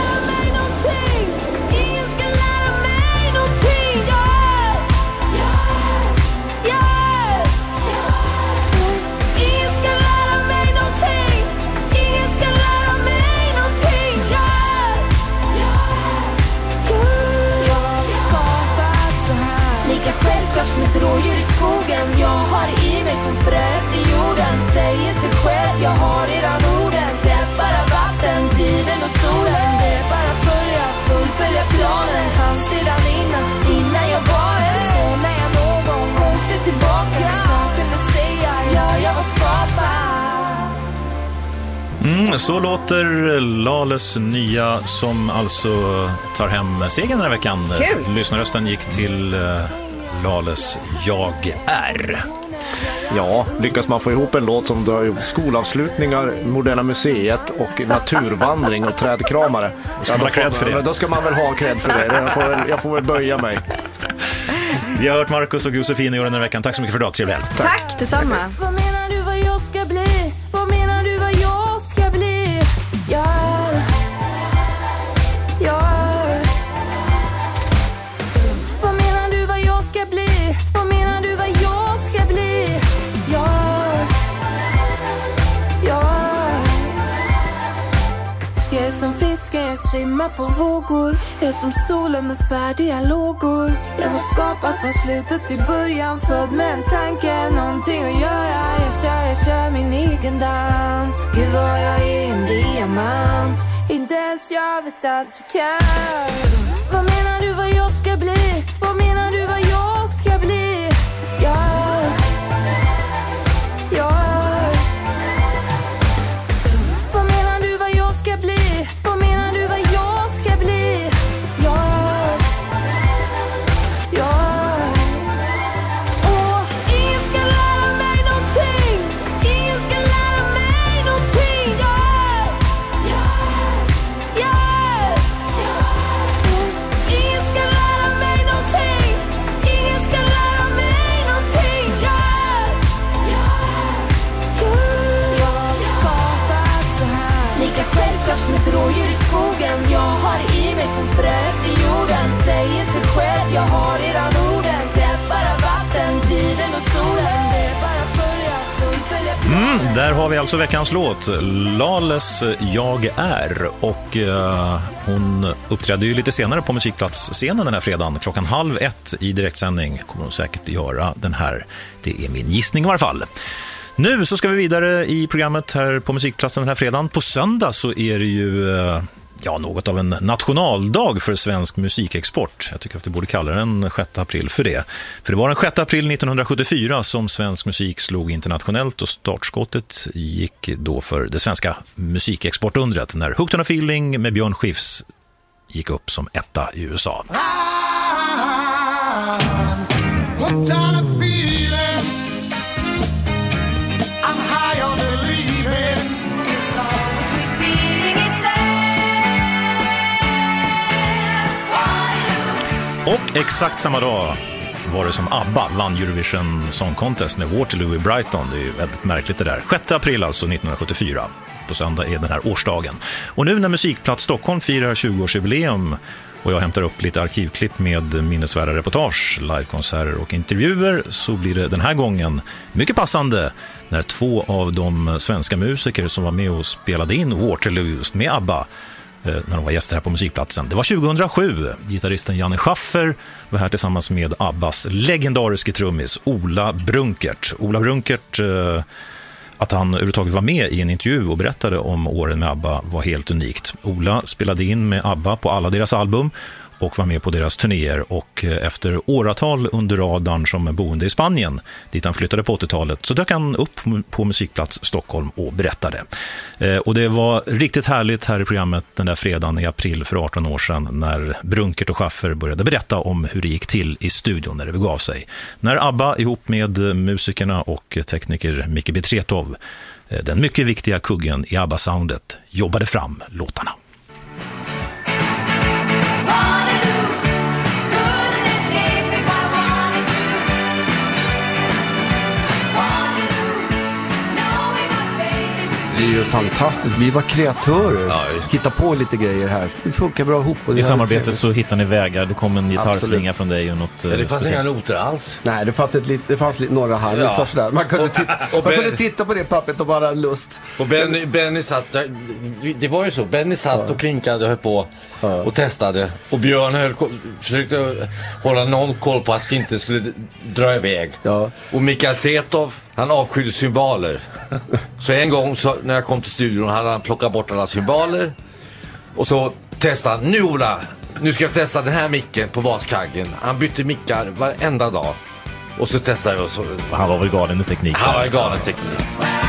Som ett rådjur i skogen. Jag har i mig som fröet i jorden. Säger sig själv, jag har redan orden. Krävs bara vatten, tiden och solen. Det är bara följa, fullfölja planen. Fanns redan innan, innan jag var det. Så när jag någon gång ser tillbaka ska kunna säga, ja, jag var skapad. Mm, så låter Lales nya som alltså tar hem segern den här veckan. Kul. Lyssnarrösten gick till Lales Jag är. Ja, lyckas man få ihop en låt som drar skolavslutningar, Moderna Museet och naturvandring och trädkramare. Ska man ha cred för det? Då ska man väl ha cred för det. Jag får väl, jag får väl böja mig. Vi har hört Marcus och Josefin i den här veckan. Tack så mycket för idag. Trevlig helg. Tack. Tack, detsamma. Vad menar du vad jag ska bli? Vad menar du vad jag ska bli? Ja, ja. Jag simmar på vågor. Jag är som solen med färdiga lågor. Jag var skapad från slutet till början. Född med en tanke, någonting att göra. Jag kör, jag kör min egen dans. Gud vad jag är en diamant. Inte ens jag vet att jag kan. Vad menar du vad jag ska bli? Vad menar du vad jag ska bli? Ja, ja. Vad menar du vad jag ska bli? Vad menar du vad jag ska bli? Ja, ja. Åh, ingen ska lära mig någonting. Ingen ska lära mig någonting. Ja, ja, ja. Där har vi alltså veckans låt, Lales Jag är, och uh, hon uppträdde ju lite senare på musikplatsscenen den här fredagen, klockan halv ett i direktsändning. Kommer hon säkert göra den här, det är min gissning i varje fall. Nu så ska vi vidare i programmet här på musikplatsen den här fredagen. På söndag så är det ju uh, ja, något av en nationaldag för svensk musikexport. Jag tycker att vi borde kalla den sjätte april för det. För det var den sjätte april nittonhundrasjuttiofyra som svensk musik slog internationellt, och startskottet gick då för det svenska musikexportundret när Hooked on a Feeling med Björn Skifs gick upp som etta i U S A. Och exakt samma dag var det som ABBA vann Eurovision Song Contest med Waterloo i Brighton. Det är ju väldigt märkligt det där. sjätte april alltså nittonhundrasjuttiofyra. På söndag är den här årsdagen. Och nu när Musikplats Stockholm firar tjugo-årsjubileum och jag hämtar upp lite arkivklipp med minnesvärda reportage, livekonserter och intervjuer, så blir det den här gången mycket passande när två av de svenska musiker som var med och spelade in Waterloo just med ABBA när de var gäster här på musikplatsen. Det var tjugohundrasju. Gitarristen Janne Schaffer var här tillsammans med ABBAs legendariske trummis Ola Brunkert. Ola Brunkert, att han överhuvudtaget var med i en intervju och berättade om åren med ABBA var helt unikt. Ola spelade in med ABBA på alla deras album och var med på deras turnéer, och efter åratal under radarn som boende i Spanien, dit han flyttade på åttiotalet, så dök han upp på Musikplats Stockholm och berättade. Och det var riktigt härligt här i programmet den där fredagen i april för arton år sedan när Brunkert och Schaffer började berätta om hur det gick till i studion när det begav sig. När ABBA ihop med musikerna och tekniker Micke Betretov, den mycket viktiga kuggen i ABBA-soundet, jobbade fram låtarna. Det är ju fantastiskt. Vi var kreatörer. Ja, hitta på lite grejer här. Det funkar bra ihop. I samarbetet så hittar ni vägar. Det kom en gitarrslinga från dig och något. Ja, det fanns inga noter alls. Nej, det fanns, ett, det fanns lite, några harrisar sådär. Man kunde, titta, och man ben, kunde titta på det pappret och bara lust. Och Benny, Benny satt, det var ju så. Benny satt ja. och klinkade och höll på ja. och testade. Och Björn höll, försökte hålla någon koll på att det inte skulle dra iväg. Ja. Och Mikael Tretov, han avskydde symboler. Så en gång så, när jag kom till studion hade han plockat bort alla symboler. Och så testade han, nu Ola, nu ska jag testa den här micken på baskaggen. Han bytte mickar varenda dag. Och så testade jag. Och så, han var väl galen i teknik. Han var galen i teknik.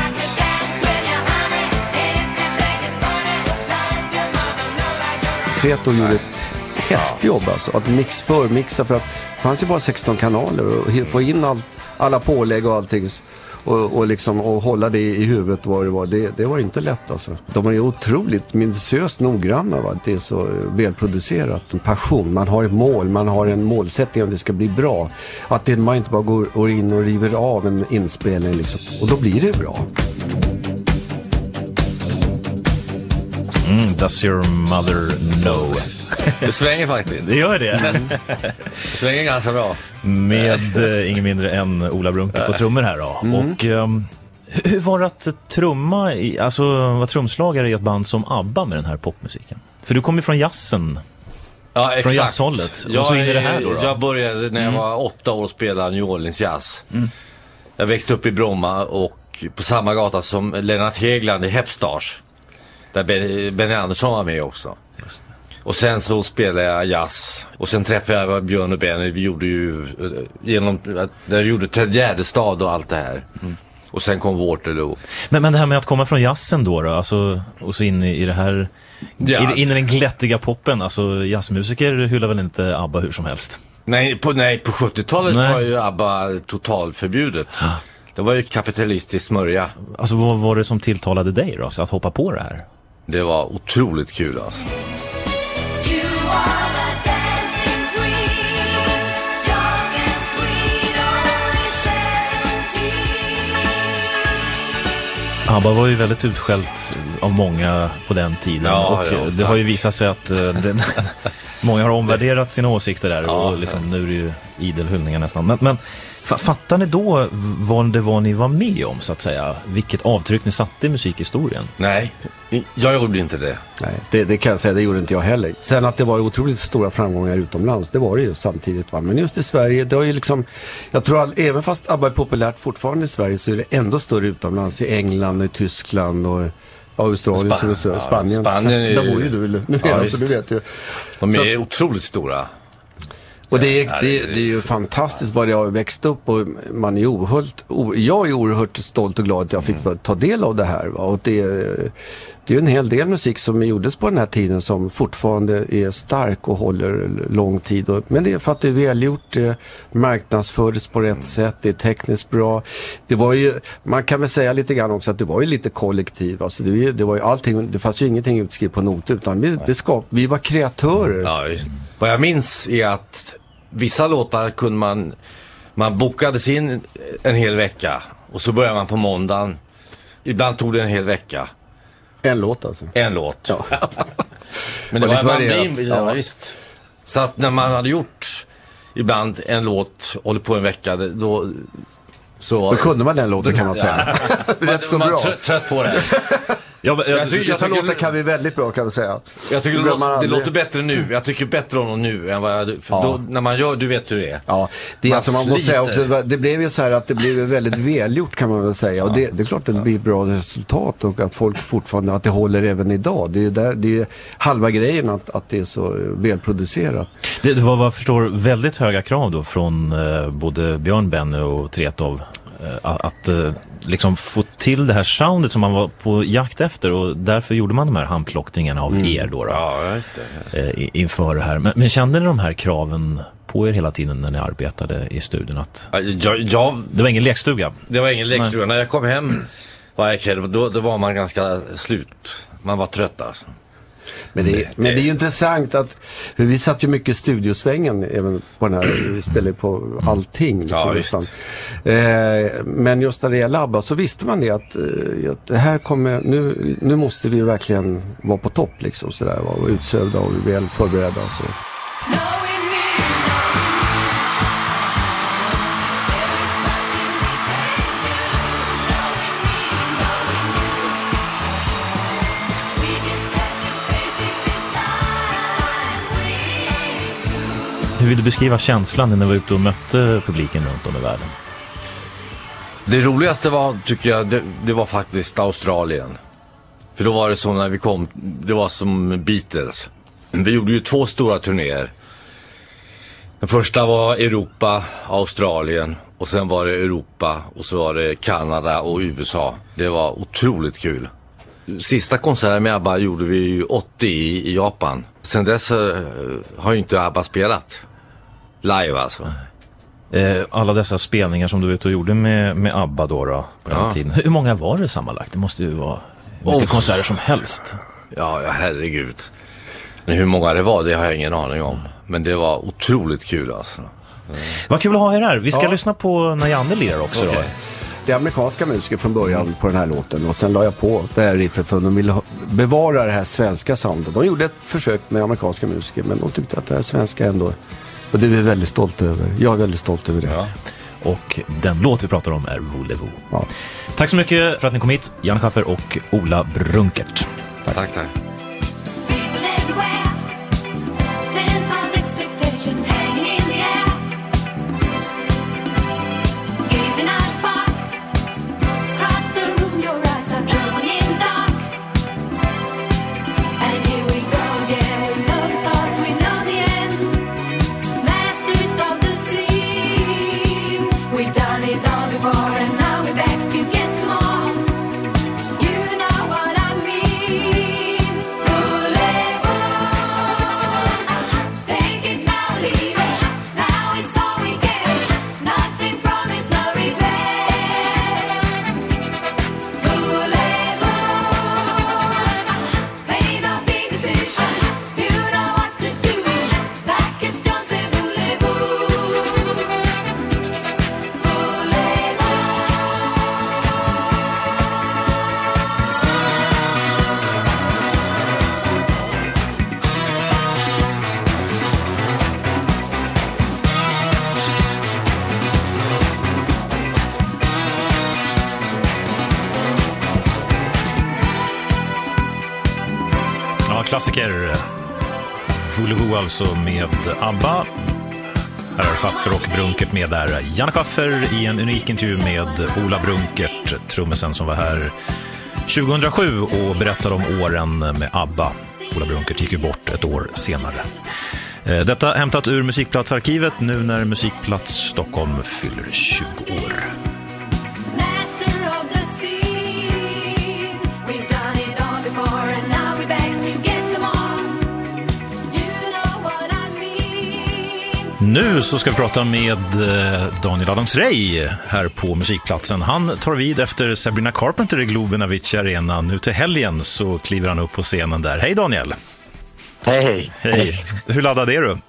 Tretov gjorde ett hästjobb alltså. Att mix förmixa, för att det fanns ju bara sexton kanaler och få in allt, alla pålägg och allting. Och, och, liksom, och hålla det i huvudet vad det var, det, det var inte lätt alltså. De är ju otroligt minutiöst noggranna, va? Det är så välproducerat. En passion, man har ett mål, man har en målsättning om det ska bli bra. Att det, man inte bara går, går in och river av en inspelning liksom. Och då blir det bra. Mm, does your mother know? Det svänger faktiskt. Det gör det. Det svänger ganska bra. Med eh, ingen mindre än Ola Brunkert på trummor här då. Mm. Och um, hur var det att trumma i, alltså vara trumslagare i ett band som ABBA med den här popmusiken? För du kom ju från jazzen. Ja, exakt. Från jazzhållet. Jag, och så in i det här då, då. Jag började när jag mm. var åtta år och spelade New Orleans jazz. Mm. Jag växte upp i Bromma och på samma gata som Lennart Hegland i Hepstars. Där Benny, Benny Andersson var med också. Just det. Och sen så spelade jag jazz. Och sen träffade jag Björn och Benny. Vi gjorde ju genom, där vi gjorde Ted Gärdestad och allt det här. Mm. Och sen kom Waterloo. Men, men det här med att komma från jazzen då, då alltså, och så in i, i det här, ja. in i den glättiga poppen. Alltså jazzmusiker hyllar väl inte ABBA hur som helst? Nej, på, nej, på sjuttiotalet nej. var ju ABBA totalförbjudet. Ah. Det var ju kapitalistisk smörja. Alltså vad var det som tilltalade dig då, så att hoppa på det här? Det var otroligt kul alltså. ABBA var ju väldigt utskällt av många på den tiden. Ja, och ja, det har ju visat sig att uh, den, Många har omvärderat sina åsikter där och ja, liksom, nu är det ju idel hyllningar nästan. Men, men fattar ni då vad det var ni var med om, så att säga? Vilket avtryck ni satte i musikhistorien? Nej, jag gjorde inte det. Nej, det, det kan jag säga, det gjorde inte jag heller. Sen att det var otroligt stora framgångar utomlands, det var det ju samtidigt. Va? Men just i Sverige, det har ju liksom, jag tror att även fast ABBA är populärt fortfarande i Sverige, så är det ändå större utomlands, i England, i Tyskland och Australien, Span- så ja, Spanien. Spanien är ju... Där bor ju du, nu ja, alltså, du vet ju. De är så... otroligt stora. Och det är, det, det är ju fantastiskt vad jag har växt upp, och man är oerhört, jag är oerhört stolt och glad att jag fick ta del av det här. Va? Och det, det är ju en hel del musik som gjordes på den här tiden som fortfarande är stark och håller lång tid. Och, men det är för att det är välgjort, det marknadsfördes på rätt sätt, det är tekniskt bra. Det var ju, man kan väl säga lite grann också att det var ju lite kollektiv. Alltså det, det var ju allting, det fanns ju ingenting utskrivet på not, utan vi, det skap, vi var kreatörer. Ja, just. Vad jag minns är att vissa låtar kunde man, man bokades in en hel vecka och så började man på måndagen. Ibland tog det en hel vecka. En låt alltså? En låt. Ja. Men det var man blev, ja, visst. Så att när man hade gjort ibland en låt, håller på en vecka, då så... Då kunde man den låten, kan man säga. Rätt så man bra. Trött, trött på det. Ja, jag, jag, jag, jag låter kan vi väldigt bra, kan vi säga. Jag tycker det, lå- det låter bättre nu. Jag tycker bättre om dem nu än vad jag... För ja. då, när man gör, du vet hur det är. Ja, det är man, alltså, man måste säga också, det blev ju så här att det blev väldigt välgjort, kan man väl säga. Ja. Och det, det är klart att det blir bra resultat och att folk fortfarande, att det håller även idag. Det är där, det är halva grejen att, att det är så välproducerat. Det, det var vad jag förstår väldigt höga krav då från eh, både Björn, Benny och Tretow. Att, att liksom få till det här soundet som man var på jakt efter, och därför gjorde man de här handplockningarna av mm. er då, då ja, just det, just det. inför det här. Men, men kände ni de här kraven på er hela tiden när ni arbetade i studion? Att jag, jag, det var ingen lekstuga? Det var ingen lekstuga. Nej. När jag kom hem varje kväll, då, då var man ganska slut. Man var trött alltså. Men det, är, men det är ju intressant att vi satt ju mycket i studiosvängen även på den här, vi spelade på allting liksom, ja, eh, men just när det gäller ABBA så visste man det att, att det här kommer, nu, nu måste vi verkligen vara på topp liksom, sådär, vara utsövda och väl förberedda och så. Hur vill du beskriva känslan när du var ute och mötte publiken runt om i världen? Det roligaste var, tycker jag, det, det var faktiskt Australien. För då var det som när vi kom, det var som Beatles. Vi gjorde ju två stora turnéer. Den första var Europa, Australien, och sen var det Europa och så var det Kanada och U S A. Det var otroligt kul. Sista konserten med ABBA gjorde vi ju åttio i, i Japan. Sen dess uh, har ju inte ABBA spelat live alltså. Eh, alla dessa spelningar som du ute och gjorde med, med ABBA då, då på den ja. tiden. Hur många var det sammanlagt? Det måste ju vara mycket oh. konserter som helst. Ja, ja, herregud. Men hur många det var, det har jag ingen aning om. Men det var otroligt kul alltså. Mm. Vad kul att ha er här. Vi ska ja. lyssna på när Janne lirar också. Okay. Då. Det är amerikanska musiker från början mm. på den här låten, och sen la jag på det här riffet för att de ville ha, bevara det här svenska soundet. De gjorde ett försök med amerikanska musiker, men de tyckte att det här svenska ändå, och det är vi väldigt stolt över. Jag är väldigt stolt över det. Ja. Och den låt vi pratar om är Volevo. Ja. Tack så mycket för att ni kom hit, Jan Schaffer och Ola Brunkert. Tack, tack. tack. klassiker. Voulez-vous alltså med ABBA. Här är Schaffer och Brunkert med där. Janne Schaffer i en unik intervju med Ola Brunkert, trummisen som var här tjugohundrasju och berättade om åren med ABBA. Ola Brunkert gick ju bort ett år senare. Detta hämtat ur Musikplatsarkivet nu när Musikplats Stockholm fyller tjugo år. Nu så ska vi prata med Daniel Adams-Ray här på Musikplatsen. Han tar vid efter Sabrina Carpenter i Globen Avicii Arena. Nu till helgen så kliver han upp på scenen där. Hej Daniel! Hej, hej! Hej! Hur laddad är du?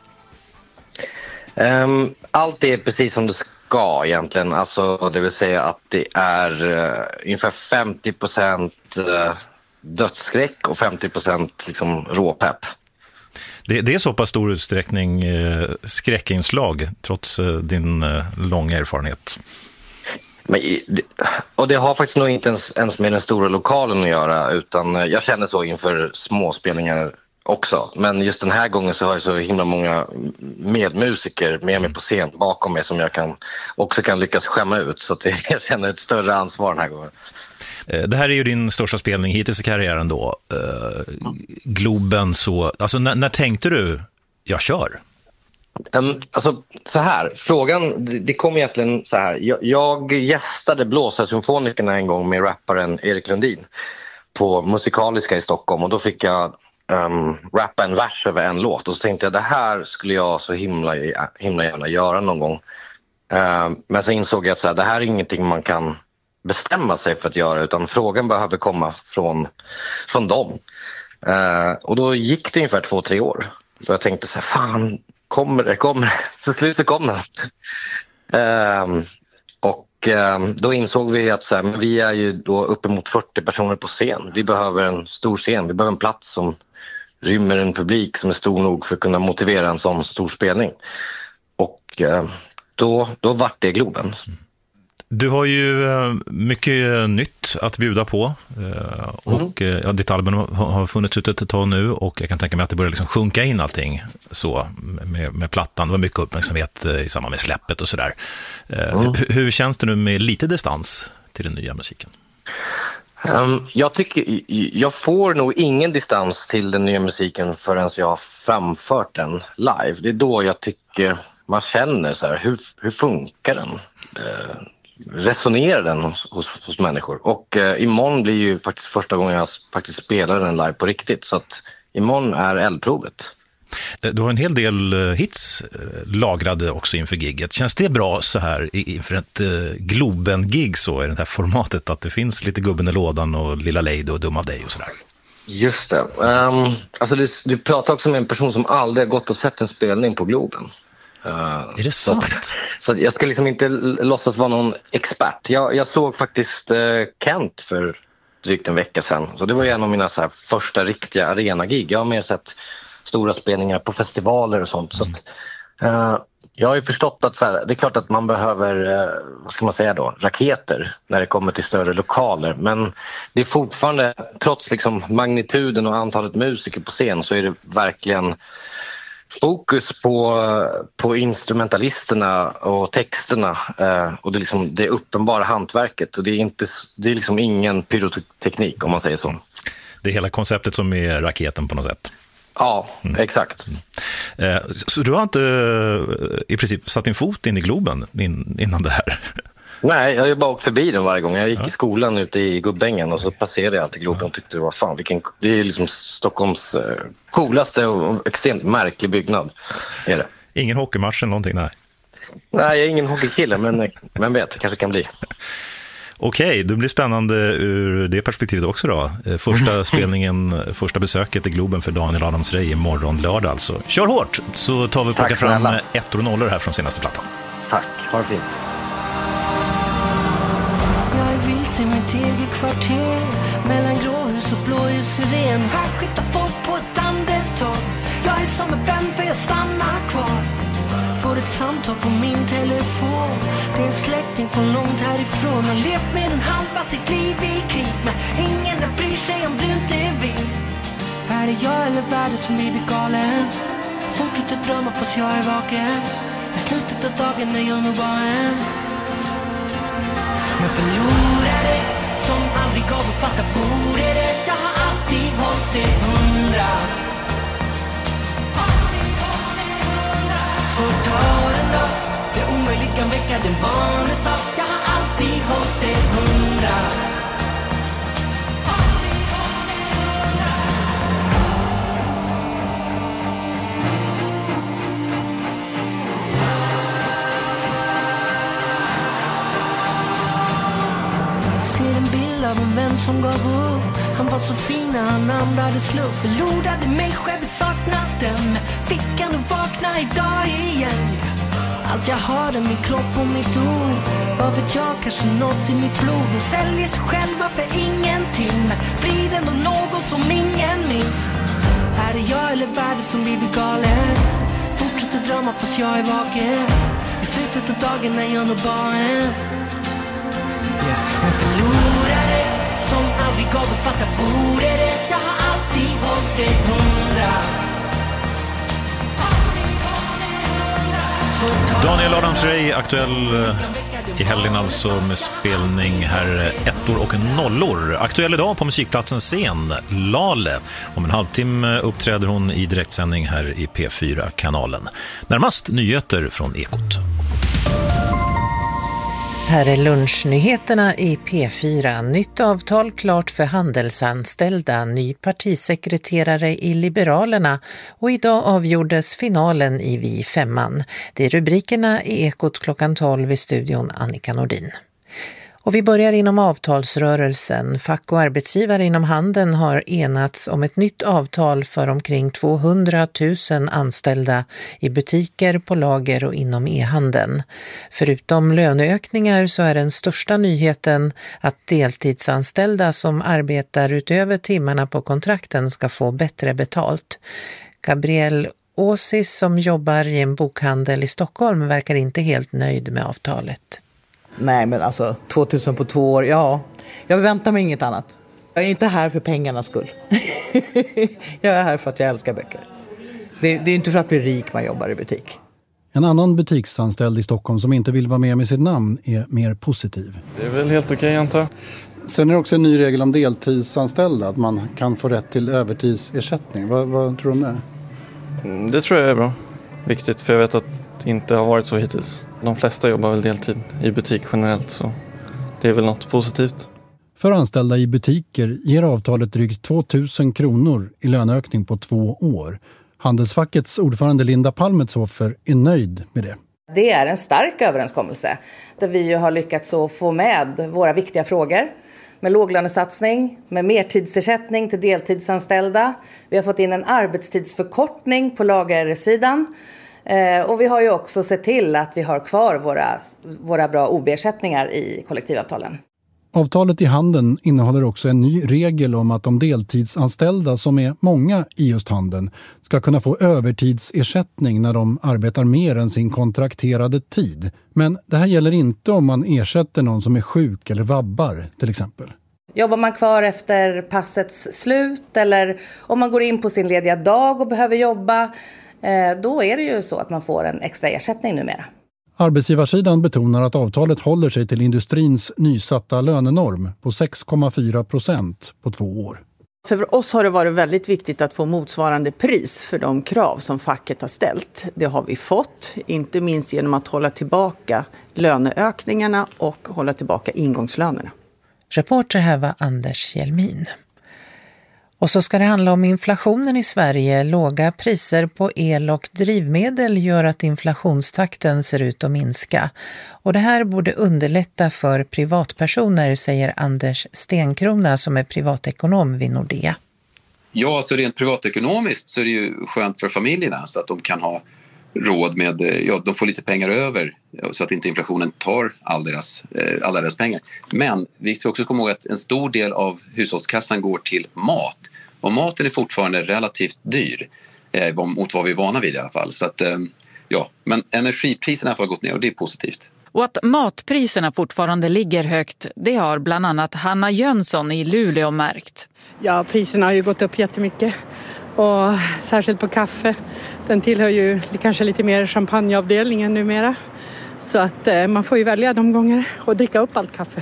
Um, allt är precis som det ska egentligen. Alltså, det vill säga att det är uh, ungefär femtio procent uh, dödsskräck och femtio procent liksom råpepp. Det, det är så pass stor utsträckning eh, skräckinslag trots eh, din eh, långa erfarenhet. Men, och det har faktiskt nog inte ens, ens med den stora lokalen att göra, utan jag känner så inför småspelningar också. Men just den här gången så har jag så himla många medmusiker med mig på scen bakom mig som jag kan, också kan lyckas skämma ut. Så att jag känner ett större ansvar den här gången. Det här är ju din största spelning hittills i karriären då. Uh, Globen så... Alltså när, när tänkte du, jag kör? Um, alltså så här, frågan, det, det kom egentligen så här. Jag, jag gästade Blåsarsymfonikerna en gång med rapparen Erik Lundin på Musikaliska i Stockholm. Och då fick jag um, rappa en vers över en låt. Och så tänkte jag, det här skulle jag så himla, himla gärna göra någon gång. Uh, men så insåg jag att så här, det här är ingenting man kan bestämma sig för att göra, utan frågan behöver komma från, från dem. Uh, och då gick det ungefär två, tre år. Då jag tänkte så här, fan, kommer det, kommer det. Så slut så kommer det. Uh, och uh, då insåg vi att så här, men vi är ju då uppemot fyrtio personer på scen. Vi behöver en stor scen, vi behöver en plats som rymmer en publik som är stor nog för att kunna motivera en sån stor spelning. Och uh, då, då vart det Globen. Du har ju mycket nytt att bjuda på och mm. ja, ditt album har funnits ute ett tag nu och jag kan tänka mig att det börjar liksom sjunka in allting så med, med plattan. Det var mycket uppmärksamhet i samband med släppet och sådär. Mm. Hur, hur känns det nu med lite distans till den nya musiken? Um, jag tycker jag får nog ingen distans till den nya musiken förrän jag har framfört den live. Det är då jag tycker man känner så här, hur, hur funkar den? Uh, resonerar den hos, hos, hos människor. Och eh, imorgon blir ju faktiskt första gången jag faktiskt spelar den live på riktigt. Så att imorgon är eldprovet. Du har en hel del hits lagrade också inför gigget. Känns det bra så här inför ett eh, Globen-gig så i det här formatet att det finns lite Gubben i lådan och Lilla Leid och Dum av dig och sådär? Just det. Um, alltså du, du pratar också med en person som aldrig har gått och sett en spelning på Globen. Uh, är det sant? Så, så jag ska liksom inte låtsas vara någon expert. Jag, jag såg faktiskt uh, Kent för drygt en vecka sedan. Så det var en av mina så här, första riktiga arena-gig. Jag har mer sett stora spelningar på festivaler och sånt. Mm. Så att, uh, jag har ju förstått att så här, det är klart att man behöver, uh, vad ska man säga då, raketer när det kommer till större lokaler. Men det är fortfarande, trots liksom magnituden och antalet musiker på scen så är det verkligen fokus på, på instrumentalisterna och texterna eh, och det, är liksom, det uppenbara hantverket och det är, inte, det är liksom ingen pyroteknik om man säger så. Det är hela konceptet som är raketen på något sätt. Ja, mm. exakt. Mm. Eh, så du har inte eh, i princip satt din fot in i Globen in, innan det här? Nej, jag har ju bara åkt förbi den varje gång. Jag gick ja. i skolan ute i Gubbängen och så passerade jag alltid Globen och tyckte det var fan, vilken, det är liksom Stockholms eh, coolaste och extremt märklig byggnad. Är det. Ingen hockeymatch eller någonting, nej? Nej, jag är ingen hockeykille, men vem vet, det kanske kan bli. Okej, det blir spännande ur det perspektivet också då. Första spelningen, första besöket i Globen för Daniel Adams-Ray imorgon lördag alltså. Kör hårt, så tar vi och plockar fram ettor och nollor här från senaste plattan. Tack, ha det fint. I mitt eget kvarter mellan gråhus och blåljusren. Här skiftar folk på ett andetag. Jag är som en vän för jag stannar kvar. Får ett samtal på min telefon. Det är en släkting från långt härifrån. Har levt med en halva sitt liv i krig, men ingen bryr sig om du inte vill. Är det jag eller världen som blivit galen? Fortsätter drömma fast jag är vaken. I slutet av dagen är jag nog bara en. Jag förlorade som aldrig gav upp fast jag borde det. Jag har alltid hållit det hundra. Svårt tar en dag. Det omöjligt kan väcka den vanliga sak. Jag har alltid hållit det hundra. Ser en bild av en vän som gav upp. Han var så fin när han andades luft. Förlorade mig själv, saknat den. Fick ändå vakna idag igen. Allt jag har är min kropp och mitt ord. Vad vet jag, kanske något i mitt blod. De säljer sig själva för ingenting. Blir det ändå någon som ingen minns? Är det jag eller världen som blivit galen? Fortsätter drömma fast jag är vaken. I slutet av dagen är jag nog bara en. Jag förlorade som aldrig gav upp fast jag borde det. Jag har alltid hållit det hundra. Daniel Adam-Trey, aktuell i helgen alltså med spelning här ettor och nollor. Aktuell idag på Musikplatsens scen, Lale. Om en halvtimme uppträder hon i direktsändning här i P fyra-kanalen. Närmast nyheter från Ekot. Här är lunchnyheterna i P fyra. Nytt avtal klart för handelsanställda, ny partisekreterare i Liberalerna och idag avgjordes finalen i Vi femman. Det är rubrikerna i Ekot klockan tolv i studion Annika Nordin. Och vi börjar inom avtalsrörelsen. Fack och arbetsgivare inom handeln har enats om ett nytt avtal för omkring tvåhundratusen anställda i butiker, på lager och inom e-handeln. Förutom löneökningar så är den största nyheten att deltidsanställda som arbetar utöver timmarna på kontrakten ska få bättre betalt. Gabriel Åsis som jobbar i en bokhandel i Stockholm verkar inte helt nöjd med avtalet. Nej, men alltså tvåtusen på två år, ja. Jag väntar mig inget annat. Jag är inte här för pengarnas skull. Jag är här för att jag älskar böcker. Det, det är inte för att bli rik man jobbar i butik. En annan butiksanställd i Stockholm som inte vill vara med med sitt namn är mer positiv. Det är väl helt okej, antar jag. Sen är det också en ny regel om deltidsanställda, att man kan få rätt till övertidsersättning. Vad, vad tror du om det? Mm, det tror jag är bra. Viktigt, för jag vet att det inte har varit så hittills. De flesta jobbar väl deltid i butik generellt, så det är väl något positivt. För anställda i butiker ger avtalet drygt tvåtusen kronor i löneökning på två år. Handelsfackets ordförande Linda Palmetshofer är nöjd med det. Det är en stark överenskommelse där vi har lyckats att få med våra viktiga frågor. Med låglönesatsning, med mertidsersättning till deltidsanställda. Vi har fått in en arbetstidsförkortning på lagersidan. Och vi har ju också sett till att vi har kvar våra, våra bra O B-ersättningar i kollektivavtalen. Avtalet i handeln innehåller också en ny regel om att de deltidsanställda som är många i just handeln ska kunna få övertidsersättning när de arbetar mer än sin kontrakterade tid. Men det här gäller inte om man ersätter någon som är sjuk eller vabbar till exempel. Jobbar man kvar efter passets slut eller om man går in på sin lediga dag och behöver jobba, då är det ju så att man får en extra ersättning numera. Arbetsgivarsidan betonar att avtalet håller sig till industrins nysatta lönenorm på sex komma fyra procent på två år. För oss har det varit väldigt viktigt att få motsvarande pris för de krav som facket har ställt. Det har vi fått, inte minst genom att hålla tillbaka löneökningarna och hålla tillbaka ingångslönerna. Reporter här var Anders Hjelmin. Och så ska det handla om inflationen i Sverige. Låga priser på el och drivmedel gör att inflationstakten ser ut att minska. Och det här borde underlätta för privatpersoner, säger Anders Stenkrona som är privatekonom vid Nordea. Ja, så rent privatekonomiskt så är det ju skönt för familjerna så att de kan ha råd med, ja, de får lite pengar över så att inte inflationen tar all deras, alla deras pengar. Men vi ska också komma ihåg att en stor del av hushållskassan går till mat. Och maten är fortfarande relativt dyr eh, mot vad vi är vana vid i alla fall. Så att, eh, ja, men energipriserna har gått ner och det är positivt. Och att matpriserna fortfarande ligger högt, det har bland annat Hanna Jönsson i Luleå märkt. Ja, priserna har ju gått upp jättemycket. Och särskilt på kaffe. Den tillhör ju kanske lite mer champagneavdelningen numera. Så att eh, man får ju välja de gånger och dricka upp allt kaffe.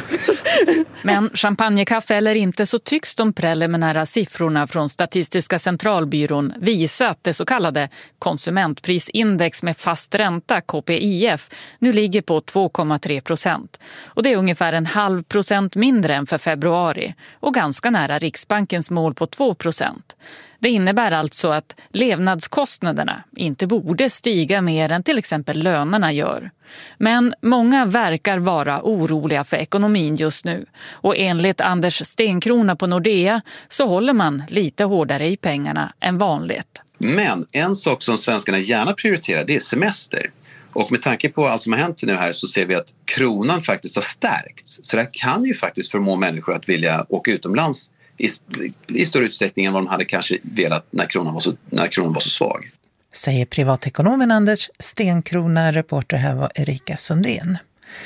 Men champagnekaffe eller inte, så tycks de preliminära siffrorna från Statistiska centralbyrån visa att det så kallade konsumentprisindex med fast ränta, K P I F, nu ligger på två komma tre procent. Och det är ungefär en halv procent mindre än för februari och ganska nära Riksbankens mål på två procent. Det innebär alltså att levnadskostnaderna inte borde stiga mer än till exempel lönerna gör. Men många verkar vara oroliga för ekonomin just nu. Och enligt Anders Stenkrona på Nordea så håller man lite hårdare i pengarna än vanligt. Men en sak som svenskarna gärna prioriterar, det är semester. Och med tanke på allt som har hänt nu här så ser vi att kronan faktiskt har stärkts. Så det kan ju faktiskt förmå människor att vilja åka utomlands I, i större utsträckning än vad de hade kanske velat när kronan var så, när kronan var så svag. Säger privatekonomen Anders Stenkrona, reporter här var Erika Sundén.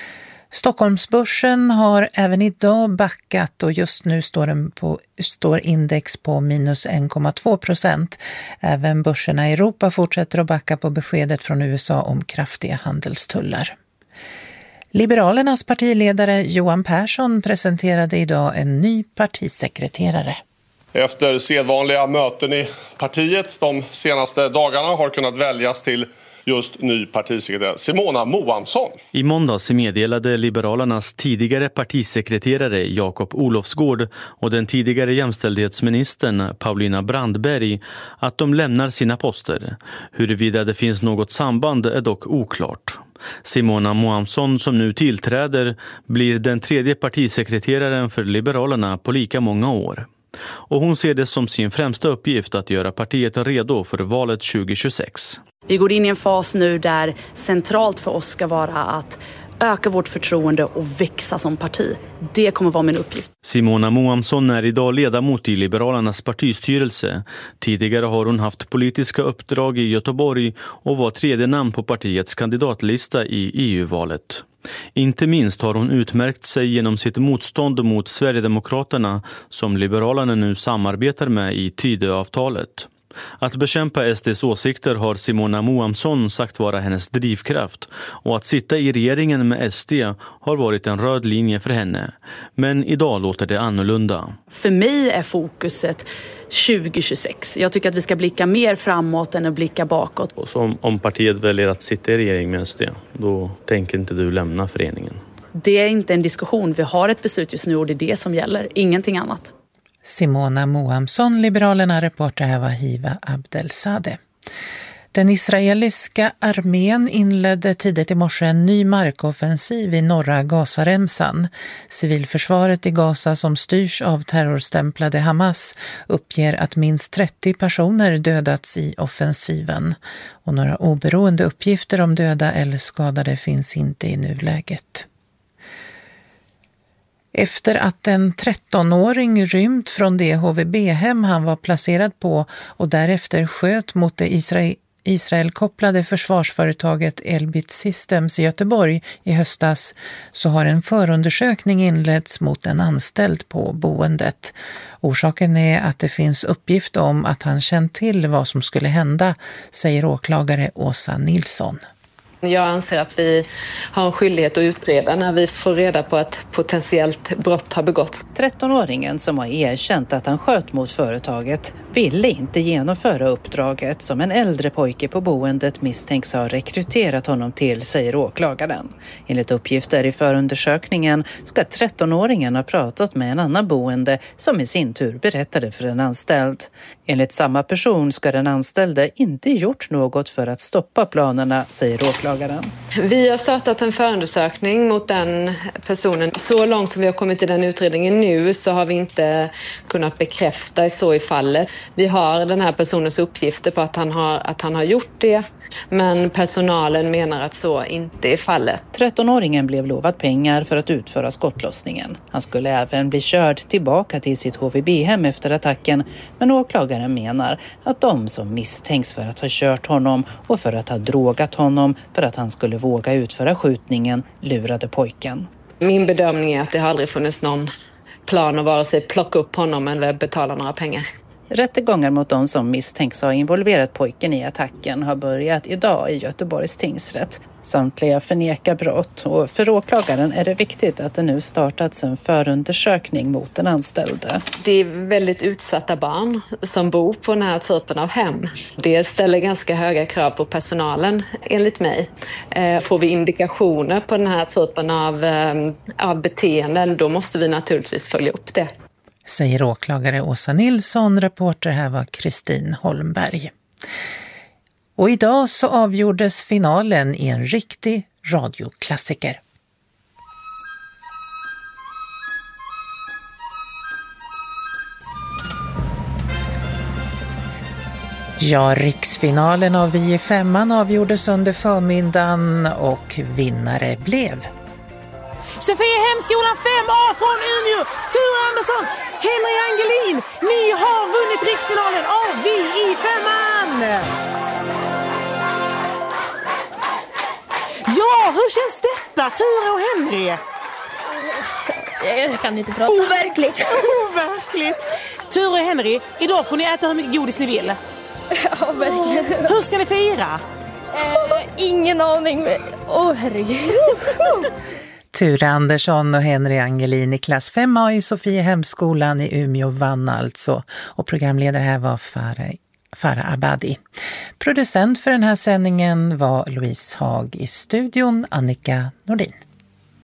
Stockholmsbörsen har även idag backat och just nu står, den på, står index på minus en komma två procent. Även börserna i Europa fortsätter att backa på beskedet från U S A om kraftiga handelstullar. Liberalernas partiledare Johan Persson presenterade idag en ny partisekreterare. Efter sedvanliga möten i partiet de senaste dagarna har kunnat väljas till just ny partisekreterare Simona Moamsson. I måndags meddelade Liberalernas tidigare partisekreterare Jakob Olofsgård och den tidigare jämställdhetsministern Paulina Brandberg att de lämnar sina poster. Huruvida det finns något samband är dock oklart. Simona Moamsson, som nu tillträder, blir den tredje partisekreteraren för Liberalerna på lika många år. Och hon ser det som sin främsta uppgift att göra partiet redo för valet tjugo tjugosex. Vi går in i en fas nu där centralt för oss ska vara att öka vårt förtroende och växa som parti. Det kommer vara min uppgift. Simona Moamsson är idag ledamot i Liberalernas partistyrelse. Tidigare har hon haft politiska uppdrag i Göteborg och var tredje namn på partiets kandidatlista i E U-valet. Inte minst har hon utmärkt sig genom sitt motstånd mot Sverigedemokraterna som Liberalerna nu samarbetar med i Tidöavtalet. Att bekämpa S D:s åsikter har Simona Moamsson sagt vara hennes drivkraft och att sitta i regeringen med S D har varit en röd linje för henne. Men idag låter det annorlunda. För mig är fokuset tjugo tjugosex. Jag tycker att vi ska blicka mer framåt än att blicka bakåt. Och så om, om partiet väljer att sitta i regering med S D, då tänker inte du lämna föreningen? Det är inte en diskussion. Vi har ett beslut just nu och det är det som gäller. Ingenting annat. Simona Moamsson, Liberalerna, reporter här var Hiva Abdelsadeh. Den israeliska armén inledde tidigt i morse en ny markoffensiv i norra Gazaremsan. Civilförsvaret i Gaza, som styrs av terrorstämplade Hamas, uppger att minst trettio personer dödats i offensiven. Och några oberoende uppgifter om döda eller skadade finns inte i nuläget. Efter att en trettonåring rymt från det H V B-hem han var placerad på och därefter sköt mot det Israel Israel-kopplade försvarsföretaget Elbit Systems i Göteborg i höstas, så har en förundersökning inletts mot en anställd på boendet. Orsaken är att det finns uppgift om att han känt till vad som skulle hända, säger åklagare Åsa Nilsson. Jag anser att vi har en skyldighet att utreda när vi får reda på att potentiellt brott har begåtts. trettonåringen som har erkänt att han sköt mot företaget ville inte genomföra uppdraget som en äldre pojke på boendet misstänks ha rekryterat honom till, säger åklagaren. Enligt uppgifter i förundersökningen ska trettonåringen ha pratat med en annan boende som i sin tur berättade för en anställd. Enligt samma person ska den anställde inte gjort något för att stoppa planerna, säger åklagaren. Vi har startat en förundersökning mot den personen. Så långt som vi har kommit i den utredningen nu så har vi inte kunnat bekräfta så i fallet. Vi har den här personens uppgifter på att han har, att han har gjort det. Men personalen menar att så inte är fallet. trettonåringen blev lovad pengar för att utföra skottlossningen. Han skulle även bli körd tillbaka till sitt H V B-hem efter attacken. Men åklagaren menar att de som misstänks för att ha kört honom och för att ha drogat honom för att han skulle våga utföra skjutningen lurade pojken. Min bedömning är att det har aldrig funnits någon plan att vare sig plocka upp honom eller betala några pengar. Rättegångar mot de som misstänks ha involverat pojken i attacken har börjat idag i Göteborgs tingsrätt. Samtliga förnekar brott och för åklagaren är det viktigt att det nu startats en förundersökning mot den anställde. Det är väldigt utsatta barn som bor på den här typen av hem. Det ställer ganska höga krav på personalen enligt mig. Får vi indikationer på den här typen av, av beteenden, då måste vi naturligtvis följa upp det. Säger åklagare Åsa Nilsson. Reporter här var Kristin Holmberg. Och idag så avgjordes finalen i en riktig radioklassiker. Ja, riksfinalen av Vi i femman avgjordes under förmiddagen och vinnare blev Sofiehemskolan fem A från Umeå, Ture Andersson, Henry Angelin. Ni har vunnit riksfinalen av Vi i femman. Ja, hur känns detta, Ture och Henry? Jag kan inte prata. Overkligt. Overkligt. Ture och Henry, idag får ni äta hur mycket godis ni vill. Ja, verkligen. Hur ska ni fira? Eh, ingen aning. Åh, oh, herregud. Ture Andersson och Henry Angelin i klass fem A i Sofiehemskolan i Umeå vann alltså. Och programledare här var Farah, Farah Abadi. Producent för den här sändningen var Louise Haag, i studion Annika Nordin.